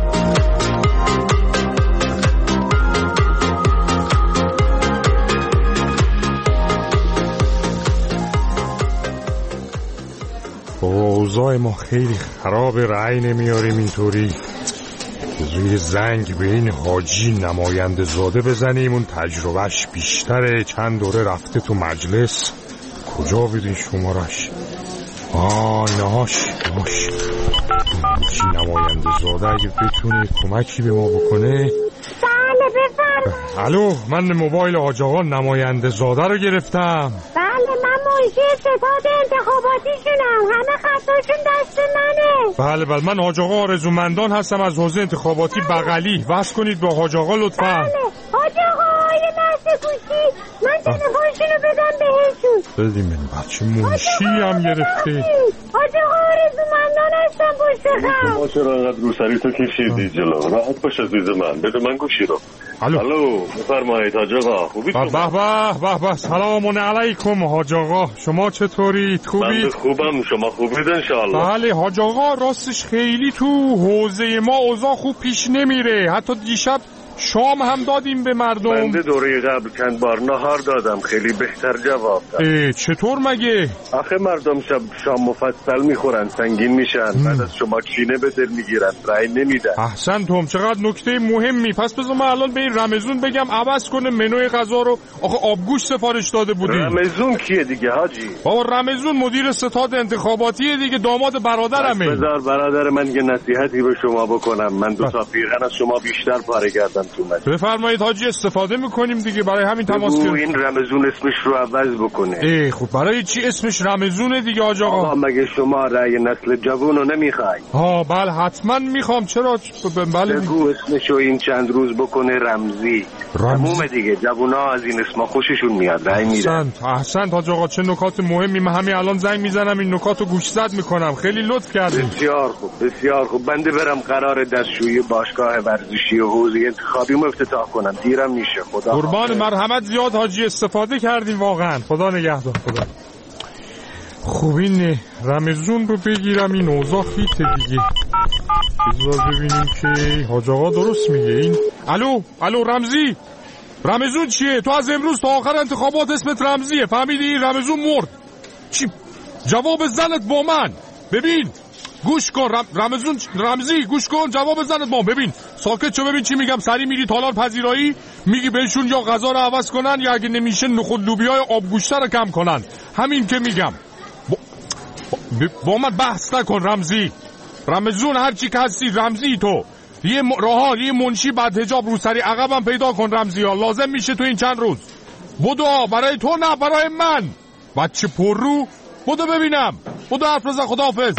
اوضاع ما خیلی خراب، رأی نمیاریم اینطوری. روی زنگ به این حاجی نماینده زاده بزنیم، اون تجربهش بیشتره، چند دوره رفته تو مجلس. کجا بدین شمارش؟ آه اینهاش اینهاش حاجی نماینده زاده اگه بتونه کمکی به ما بکنه. بله بفرمایید. الو، من موبایل حاج آقا نماینده زاده رو گرفتم. بله من منشی ستاد انتخاباتیشونم، همه خطاشون دست منه. بله بله من حاج آقا آرزومندان هستم از حوزه انتخاباتی بغلی. وصل کنید با حاج آقا لطفا. بله حاج آقا آیه نسل گوشی، من تلفنشونو بدم بهشون. بدیم این بچه منشی هم گرفته. حاج آقا آرزومندان هستم پشت خط. ما چرا انقدر روسری تو کشیدی جلو؟ راحت باش عزیز من، بده من گوشی رو. الو الو بفرمایید حاج آقا. خوبی؟ به به به به سلام علیکم حاج آقا، شما چطورید؟ خوبید؟ من خوبم، شما خوبید ان شاء الله؟ بله حاج آقا، راستش خیلی تو حوزه ما اوضاع خوب پیش نمیره. حتی دیشب شام هم دادیم به مردم. بنده دوره قبل چند بار نهار دادم، خیلی بهتر جواب داد. چطور مگه؟ آخه مردم شب شام مفصل میخورن، سنگین میشن، بعد از شما کینه به دل میگیرن، رای نمیدن. احسن توم، چقدر نکته مهمی. پس بذار من الان به این رمزون بگم عوض کنه منوی غذا رو. آخه آبگوش سفارش داده بودیم. رمزون کیه دیگه حاجی؟ بابا رمزون مدیر ستاد انتخاباتیه دیگه، داماد برادرمه. بذار برادر من یه نصیحتی به شما بکنم. من دو تا پیرهن از شما بیشتر پاره کردم. بفرمایید حاجی، استفاده میکنیم دیگه، برای همین تماس گرفتیم. این رمزون اسمش رو عوض بکنه. ای خب برای چی اسمش رمزونه دیگه حاج آقا؟ آقا مگه شما رأی نسل جوون رو نمیخوای؟ ها بله حتما میخوام. چرا؟ بله بگو اسمشو این چند روز بکنه رمزی. تموم دیگه، جوونا از این اسما خوششون میاد، رأی میدن. احسنت احسنت حاج آقا، چه نکات مهمی. من همین الان زنگ میزنم این نکاتو گوشزد میکنم. خیلی لطف کردید. بسیار خوب بسیار خوب. بنده برم قرار دستشویی باشگاه ورزشی و حوزه انتخابی افتتاح کنم، دیرم میشه. خدا قربان مرحمت، زیاد حاجی استفاده کردیم واقعا. خدا نگهدار. خدا خب این رمزون رو بگیرم، این اوضاع خیته دیگه. بذار ببینیم که حاج آقا درست میگه. این الو الو رمزی، رمزون چیه؟ تو از امروز تا آخر انتخابات اسمت رمزیه، فهمیدی؟ رمزون مرد. چی؟ جواب زنت با من. ببین گوش کن رم... رمزون رمزی گوش کن، جواب زنت با من. ببین ساکت شو، ببین چی میگم. سری میری تالار پذیرایی، میگی بهشون یا غذا رو عوض کنن یا اگه نمیشه نخود لوبیای آبگوشته رو کم کنن. همین که میگم. با, با... با من بحث نکن رمزی. رمزون هرچی که هستی رمزی. تو یه م... راهان یه منشی بعد حجاب رو سری عقبم پیدا کن رمزی ها، لازم میشه تو این چند روز. بدو، برای تو نه برای من. بچه پر رو بدو ببینم. بدو حرف بزن، خداحافظ.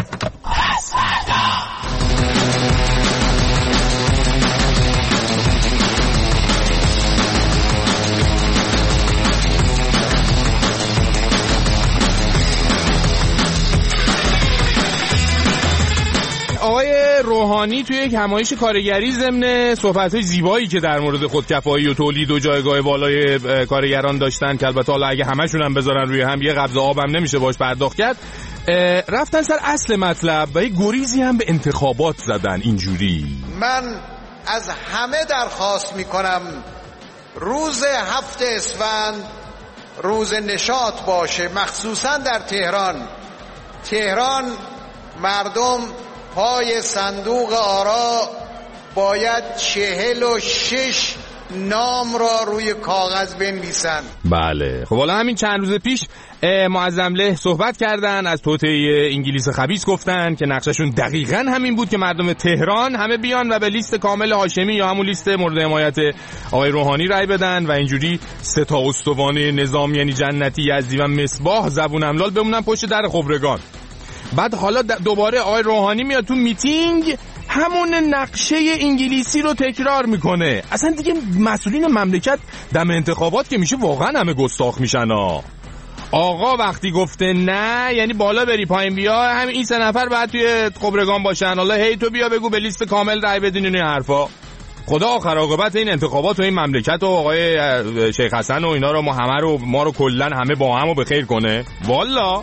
آقای روحانی توی یک همایش کارگری ضمن صحبت‌های زیبایی که در مورد خودکفایی و تولید و جایگاه بالای کارگران داشتن که البته حالا اگه همشون هم بذارن روی هم یه قبض آبم نمیشه باش پرداخت کرد، رفتن سر اصل مطلب و یه گریزی هم به انتخابات زدن. اینجوری من از همه درخواست میکنم روز هفت اسفند روز نشاط باشه، مخصوصا در تهران. تهران مردم پای صندوق آرا باید چهل و شش نام را روی کاغذ بنویسن. بله خب حالا همین چند روز پیش معظم له صحبت کردن، از توطئه انگلیس خبیث گفتن که نقششون دقیقاً همین بود که مردم تهران همه بیان و به لیست کامل هاشمی یا همون لیست مورد حمایت آقای روحانی رای بدن و اینجوری سه تا استوانه نظام یعنی جنتی، یزدی و مصباح زبون املال بمونن پشت در خبرگان. بعد حالا دوباره آقای روحانی میاد تو میتینگ همون نقشه انگلیسی رو تکرار میکنه. اصلا دیگه مسئولین مملکت دم انتخابات که میشه واقعا همه گستاخ میشن ها. آقا وقتی گفته نه یعنی بالا بری پایین بیا، همین این سه نفر بعد توی خبرگان باشن. حالا هی تو بیا بگو به لیست کامل رای بدین این حرفا. خدا آخر عاقبت این انتخابات و این مملکت و آقای شیخ حسن و اینا رو ما همه رو ما رو کلا همه با هم رو بخیر کنه. والا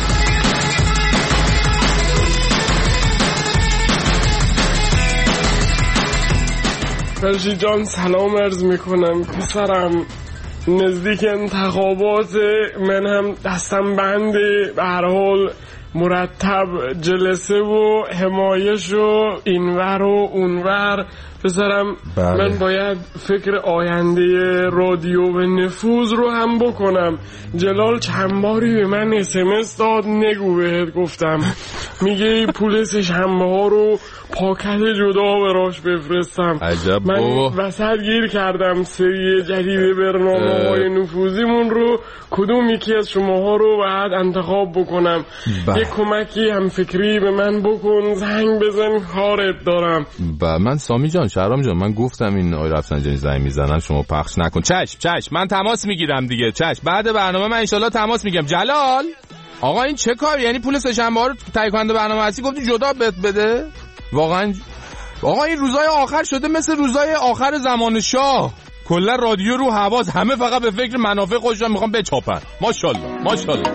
فرشی جان سلام عرض میکنم پسرم. نزدیک انتخابات، من هم دستم بنده، به هر حال مرتب جلسه و حمایش و اینور و اونور. پسرم بله. من باید فکر آینده رادیو و نفوذ رو هم بکنم. جلال چند باری به من اس ام اس داد، نگو بهت گفتم، میگه پول سه شنبه ها رو پاکت جدا براش بفرستم. عجب من بابا. وسط گیر کردم سری جدید برنامه های نفوذیمون رو، کدوم یکی از شماها رو باید انتخاب بکنم. با. یه کمکی هم فکری به من بکن، زنگ بزن کارت دارم. با من سامی جان، شهرام جان، من گفتم این آقای رفسنجانی زنگ میزنن شما پخش نکن. چشم چشم من تماس میگیرم دیگه. چشم بعد برنامه من انشالله تماس میگیرم. جلال آقا این چه کار؟ یعنی پول سه شنبه ها رو تهیه کننده برنامه هستی گفتی جدا بهت بده؟ واقعا آقا این روزای آخر شده مثل روزای آخر زمان شاه. کلا رادیو رو حواس، همه فقط به فکر منافع خودشون میخوان بچاپن. ماشاءالله ماشاءالله.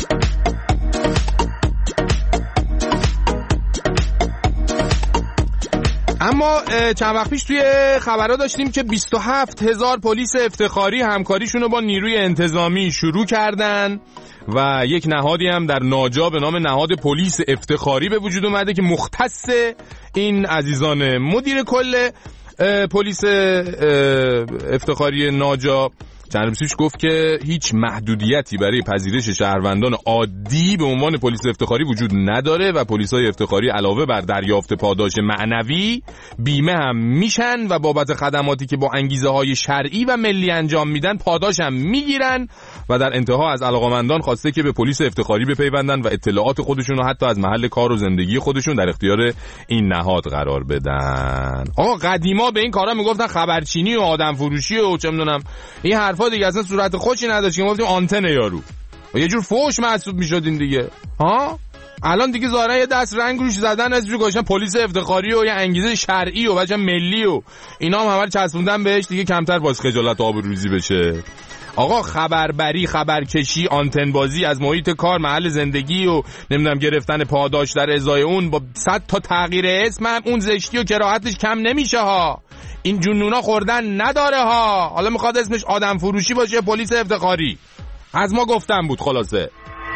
اما چند وقت پیش توی خبرها داشتیم که بیست و هفت هزار پلیس افتخاری همکاریشون رو با نیروی انتظامی شروع کردن و یک نهادی هم در ناجا به نام نهاد پلیس افتخاری به وجود اومده که مختص این عزیزان. مدیر کل پلیس افتخاری ناجا چند روز پیش گفت که هیچ محدودیتی برای پذیرش شهروندان عادی به عنوان پلیس افتخاری وجود نداره و پلیسای افتخاری علاوه بر دریافت پاداش معنوی بیمه هم میشن و بابت خدماتی که با انگیزه های شرعی و ملی انجام میدن پاداش هم میگیرن و در انتها از علاقمندان خواسته که به پلیس افتخاری بپیوندن و اطلاعات خودشون رو حتی از محل کار و زندگی خودشون در اختیار این نهاد قرار بدن. آقا قدیما به این کارا میگفتن خبرچینی و آدم فروشی و چه میدونم این حرفا دیگه، اصلا صورت خوشی نداشت که گفتیم آنتن یارو و یه جور فوش محسوب میشدین دیگه ها. الان دیگه ظاهرا یه دست رنگ روش زدن، اسمش گذاشتن پلیس افتخاری و یه انگیزه شرعی و بچا ملی و اینا هم همه چسبوندن بهش دیگه، کمتر باز خجالت و آبروریزی بشه. آقا خبربری، خبرکشی، آنتن بازی از محیط کار، محل زندگی و نمیدونم گرفتن پاداش در ازای اون با صد تا تغییر اسم هم اون زشتی و کراهتش کم نمیشه ها. این جنونا خوردن نداره ها. حالا میخواد اسمش آدم فروشی باشه، پلیس افتخاری. از ما گفتم بود خلاصه.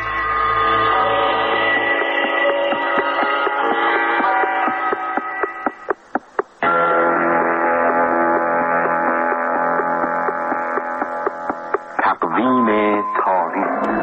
تقویم تاریخ.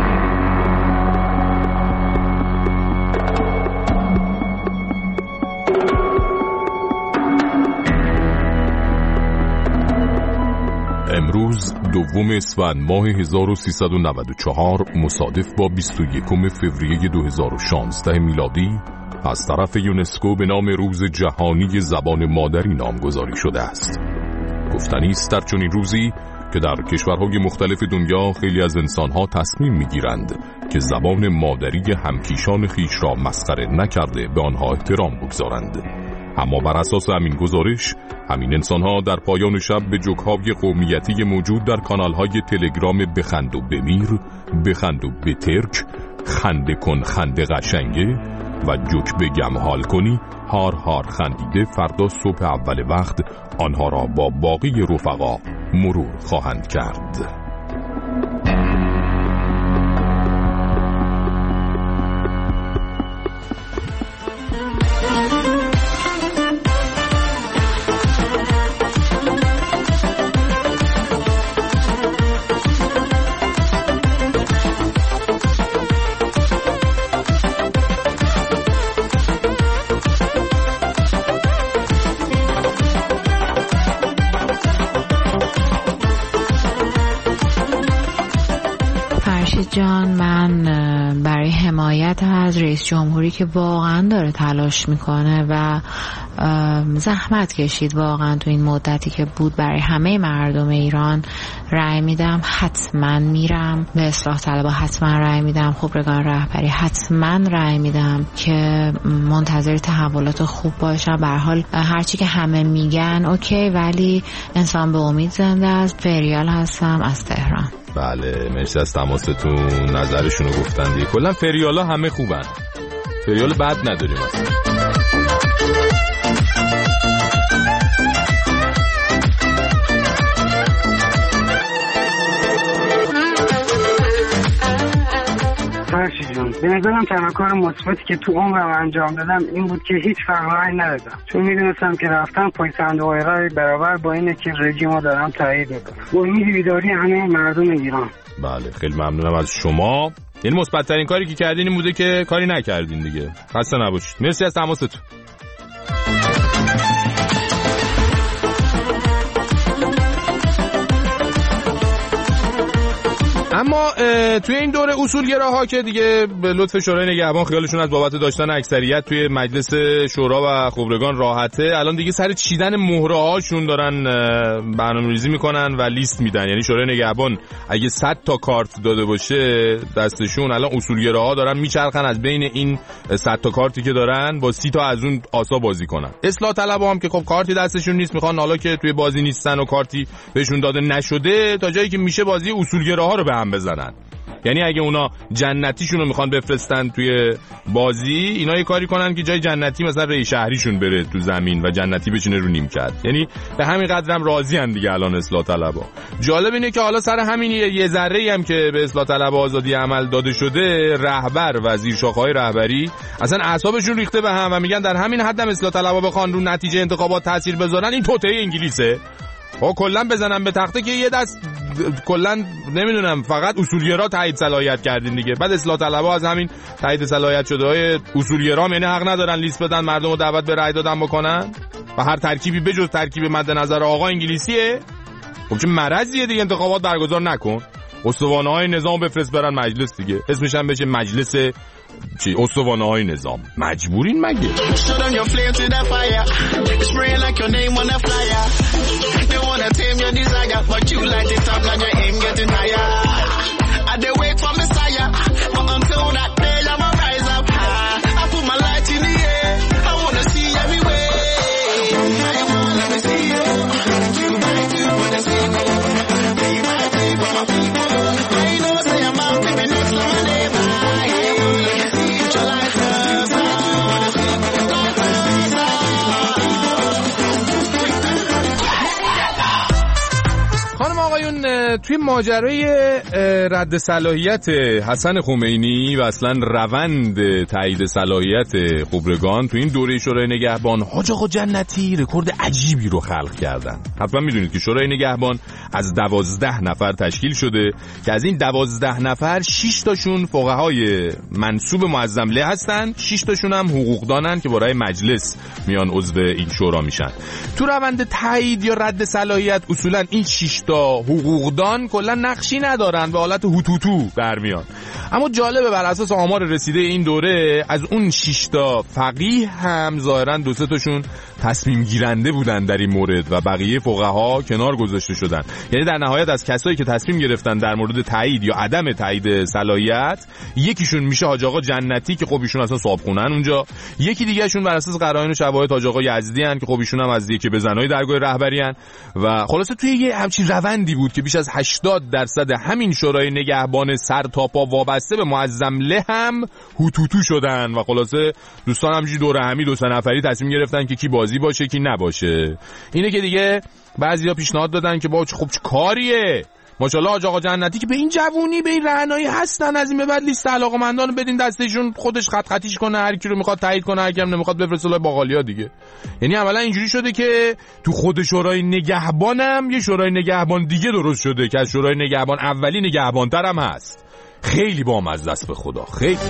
امروز دوم اسفند ماه هزار و سیصد و نود و چهار مصادف با بیست و یکم فوریه دو هزار و شانزده میلادی از طرف یونسکو به نام روز جهانی زبان مادری نامگذاری شده است. گفتنی است در چنین روزی که در کشورهای مختلف دنیا خیلی از انسانها تصمیم میگیرند که زبان مادری همکیشان خیش را مسخره نکرده به آنها احترام بگذارند. اما بر اساس همین گزارش همین انسان‌ها در پایان شب به جوک‌های قومیتی موجود در کانال‌های تلگرام بخند و بمیر، بخند و بترک، خنده کن خنده قشنگه و جوک بگم حال کنی هار هار خندیده فردا صبح اول وقت آنها را با باقی رفقا مرور خواهند کرد. جان، من برای حمایت از رئیس جمهوری که واقعا داره تلاش میکنه و زحمت کشید واقعا تو این مدتی که بود برای همه مردم ایران رأی میدم. حتما میرم به اصلاح طلبها، حتما رأی میدم. خبرگان رهبری حتما رأی میدم که منتظر تحولات خوب باشم. به هر حال هرچی که همه میگن اوکی، ولی انسان به امید زنده است. فریال هستم از تهران. بله، مرسی از تماستون. نظرشونو گفتن دیگه. کلا فریالا همه خوبن، فریال بد نداریم اصلا. فرشی جون، به نظرم تنها کار مثبتی که تو عمرم انجام دادم این بود که هیچ فرق رأی ندادم، چون میدونستم که رفتم پای صندوق رأی برابر با اینه که رژیمو دارم تایید میکنم. با امید بیداری همه مردم ایران. بله، خیلی ممنونم از شما. این مثبت ترین کاری که کردین این بوده که کاری نکردین دیگه. خسته نباشید. مرسی از تماستون. اما توی این دوره اصولگراها که دیگه به لطف شورای نگهبان خیالشون از بابت داشتن اکثریت توی مجلس شورا و خبرگان راحته، الان دیگه سر چیدن مهره هاشون دارن برنامه‌ریزی میکنن و لیست میدن. یعنی شورای نگهبان اگه صد تا کارت داده باشه دستشون، الان اصولگراها دارن میچرخن از بین این صد تا کارتی که دارن با سی تا از اون آسا بازی کنن. اصلاح طلبها هم که خب کارتی دستشون نیست، میخوان حالا که توی بازی نیستن و کارتی بهشون داده نشده تا جایی که میشه بازی اصولگراها رو به هم بزنن. یعنی اگه اونا جنتیشون رو میخوان بفرستن توی بازی، اینا یه کاری کنن که جای جنتی مثلا رئیس شهریشون بره تو زمین و جنتی بچینه رو نیمکت. یعنی به همین قدرم راضی ان دیگه الان اصلاح طلبها. جالب اینه که حالا سر همین یه ذره‌ای هم که به اصلاح طلبها آزادی عمل داده شده، رهبر و زیر شاخه‌های رهبری اصلا اعصابشون ریخته به هم و میگن در همین حدم اصلاح طلبها بخوان رو نتیجه انتخابات تاثیر بذارن، این توطئه انگلیسه. ها کلا بزنن به تخته که یه دست کلا نمیدونم فقط اصولگرا تایید صلاحیت کردین دیگه. بعد اصلاح طلبها از همین تایید صلاحیت شده های اصولگرا یعنی حق ندارن لیست بدن مردم رو دعوت به رأی دادن بکنن و هر ترکیبی بجز ترکیب مد نظر آقا انگلیسیه. خب چه مرضیه دیگه، انتخابات برگزار نکن، استوانه های نظام بفرست برن مجلس دیگه، اسمش هم بشه مجلس چی استوانه های نظام. مجبورین مگه؟ توی ماجرای رد صلاحیت حسن خمینی و اصلا روند تایید صلاحیت خبرگان توی این دوره شورای نگهبان، حاج آقا جنتی رکورد عجیبی رو خلق کردن. حتما میدونید که شورای نگهبان از دوازده نفر تشکیل شده که از این دوازده نفر شش تاشون فقهای منسوب معظم له هستن، شش تاشون هم حقوقدانن که برای مجلس میان عضو این شورا میشن. تو روند تایید یا رد صلاحیت اصولا این شش تا حقوقدان کلا نقشی ندارن، به حالت هوتوتو برمیان. اما جالبه بر اساس آمار رسیده این دوره از اون شش تا فقیه هم ظاهرا دو سه تاشون تصمیم گیرنده بودن در این مورد و بقیه فقها کنار گذاشته شدن. یعنی در نهایت از کسایی که تصمیم گرفتن در مورد تایید یا عدم تایید صلاحیت، یکیشون میشه حاج آقا جنتی که خب ایشون اصلا صاحبخونن اونجا، یکی دیگه شون بر اساس قرائن و شواهد حاج آقا یزدی ان که خب ایشون هم از یکی بزنای درگاه رهبری ان. و خلاصه توی یه همچین روندی بود که بیش از هشتاد درصد همین شورای نگهبان سر تا پا وابسته به معظم له هم هوتوتو شدن و خلاصه دوستان همینجوری دور همی دو سه نفری تصمیم گرفتن که کی بازی باشه کی نباشه. اینه که دیگه بعضیا پیشنهاد دادن که با خب چه کاریه، ماشاءالله حاج آقا جنتی که به این جوونی به این رعنایی هستن، از این به بعد لیست علاقه‌مندان بدین دستشون خودش خط خطیش کنه، هر کی رو میخواد تایید کنه، هر کی هم نمیخواد بفرسته لای باقالیا دیگه. یعنی عملا اینجوری شده که تو خود شورای نگهبانم یه شورای نگهبان دیگه درست شده که از شورای نگهبان اولی نگهبان‌تر هم هست. خیلی بامزه است به خدا، خیلی.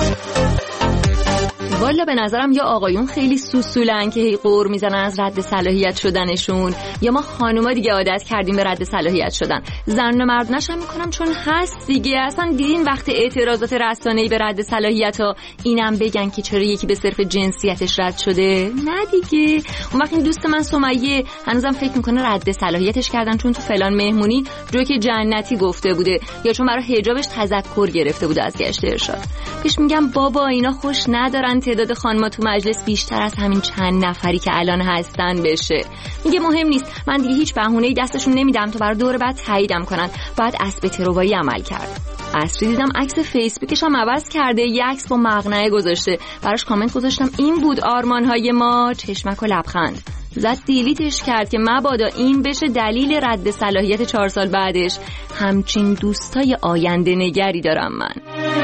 والا به نظرم یا آقایون خیلی سوسولن که هی قور میزنن از رد صلاحیت شدنشون، یا ما خانوما دیگه عادت کردیم به رد صلاحیت شدن. زن و مرد نشم میکنم چون هست دیگه. اصلا دیدین وقت اعتراضات رسانه‌ای به رد صلاحیت ها اینم بگن که چرا یکی به صرف جنسیتش رد شده؟ نه دیگه. اون وقت این دوست من سمیه هنوزم فکر میکنه رد صلاحیتش کردن چون تو فلان مهمونی جوک جنتی گفته بوده یا چون برای حجابش تذکر گرفته بوده از گشت ارشاد. پیش میگم بابا اینا خوش ندارن تعداد خانم‌ها تو مجلس بیشتر از همین چند نفری که الان هستن بشه. میگه مهم نیست، من دیگه هیچ بهونه‌ای دستشون نمیدم تا برای دور بعد تاییدم کنن. بعد اسب تروایی عمل کرد. عصری دیدم عکس فیسبوکش هم عوض کرده، یه عکس با مقنعه گذاشته. براش کامنت گذاشتم این بود آرمان‌های ما، چشمک و لبخند. زد دیلیتش کرد که مبادا این بشه دلیل رد صلاحیت چهار سال بعدش. همچین دوستای آینده نگری دارم من.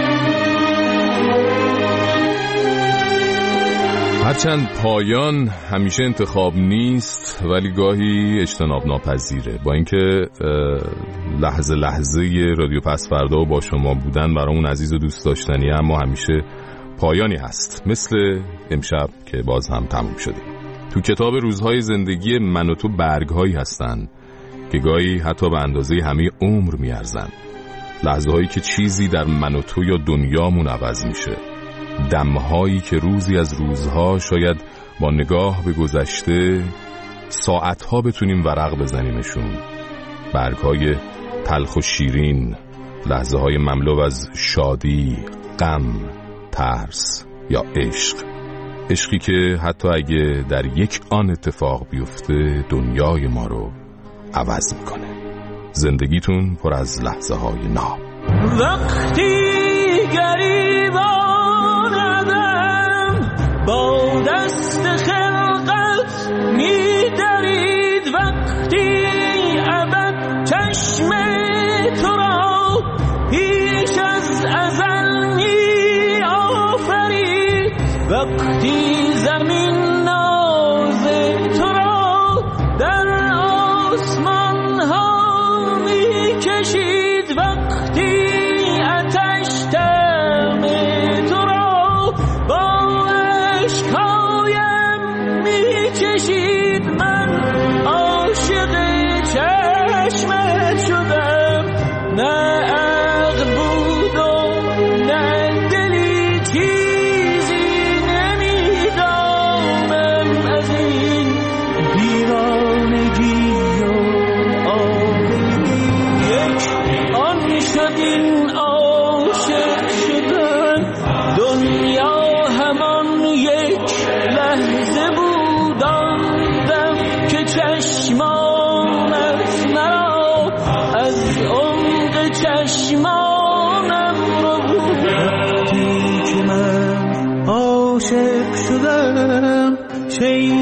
هرچند پایان همیشه انتخاب نیست ولی گاهی اجتناب ناپذیره. با اینکه لحظه لحظه رادیو پس فردا و با شما بودن برامون عزیز و دوست داشتنیه، اما همیشه پایانی هست، مثل امشب که باز هم تموم شده. تو کتاب روزهای زندگی من و تو برگ‌هایی هستن که گاهی حتی به اندازه همه عمر میارزن. لحظه هایی که چیزی در من و تو یا دنیامون عوض میشه، دمهایی که روزی از روزها شاید با نگاه به گذشته ساعتها بتونیم ورق بزنیمشون. برگ‌های تلخ و شیرین، لحظه های مملو از شادی، غم، ترس یا عشق. عشقی که حتی اگه در یک آن اتفاق بیفته دنیای ما رو عوض میکنه. زندگیتون پر از لحظه های ناب. وقتی گریبان آدم با دست خلقت می‌درید، وقتی ابد چشم تو را پیش از ازل می‌آفرید، وقتی زمین ناز تو را در آسمان ها می‌کشید، وقتی آتش دم تو را با اشکایم می‌چشید، من عاشق چشمت شدم، نه عقل بود و نه دلی چیزی نمیدانم از این دیوانگی و آبگی. یک آن شد این عاشق شدن، دنیا همان یک لحظه بود، آن دم که چشمانت مرا از عمق چشمانم رو بود. وقتی که من عاشق شدم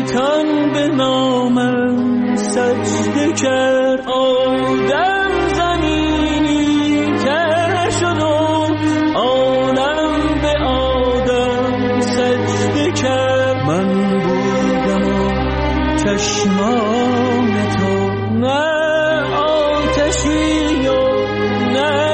شیطان به نامم سجده کرد، آدم زن چشمان تو، نه آتشی و نه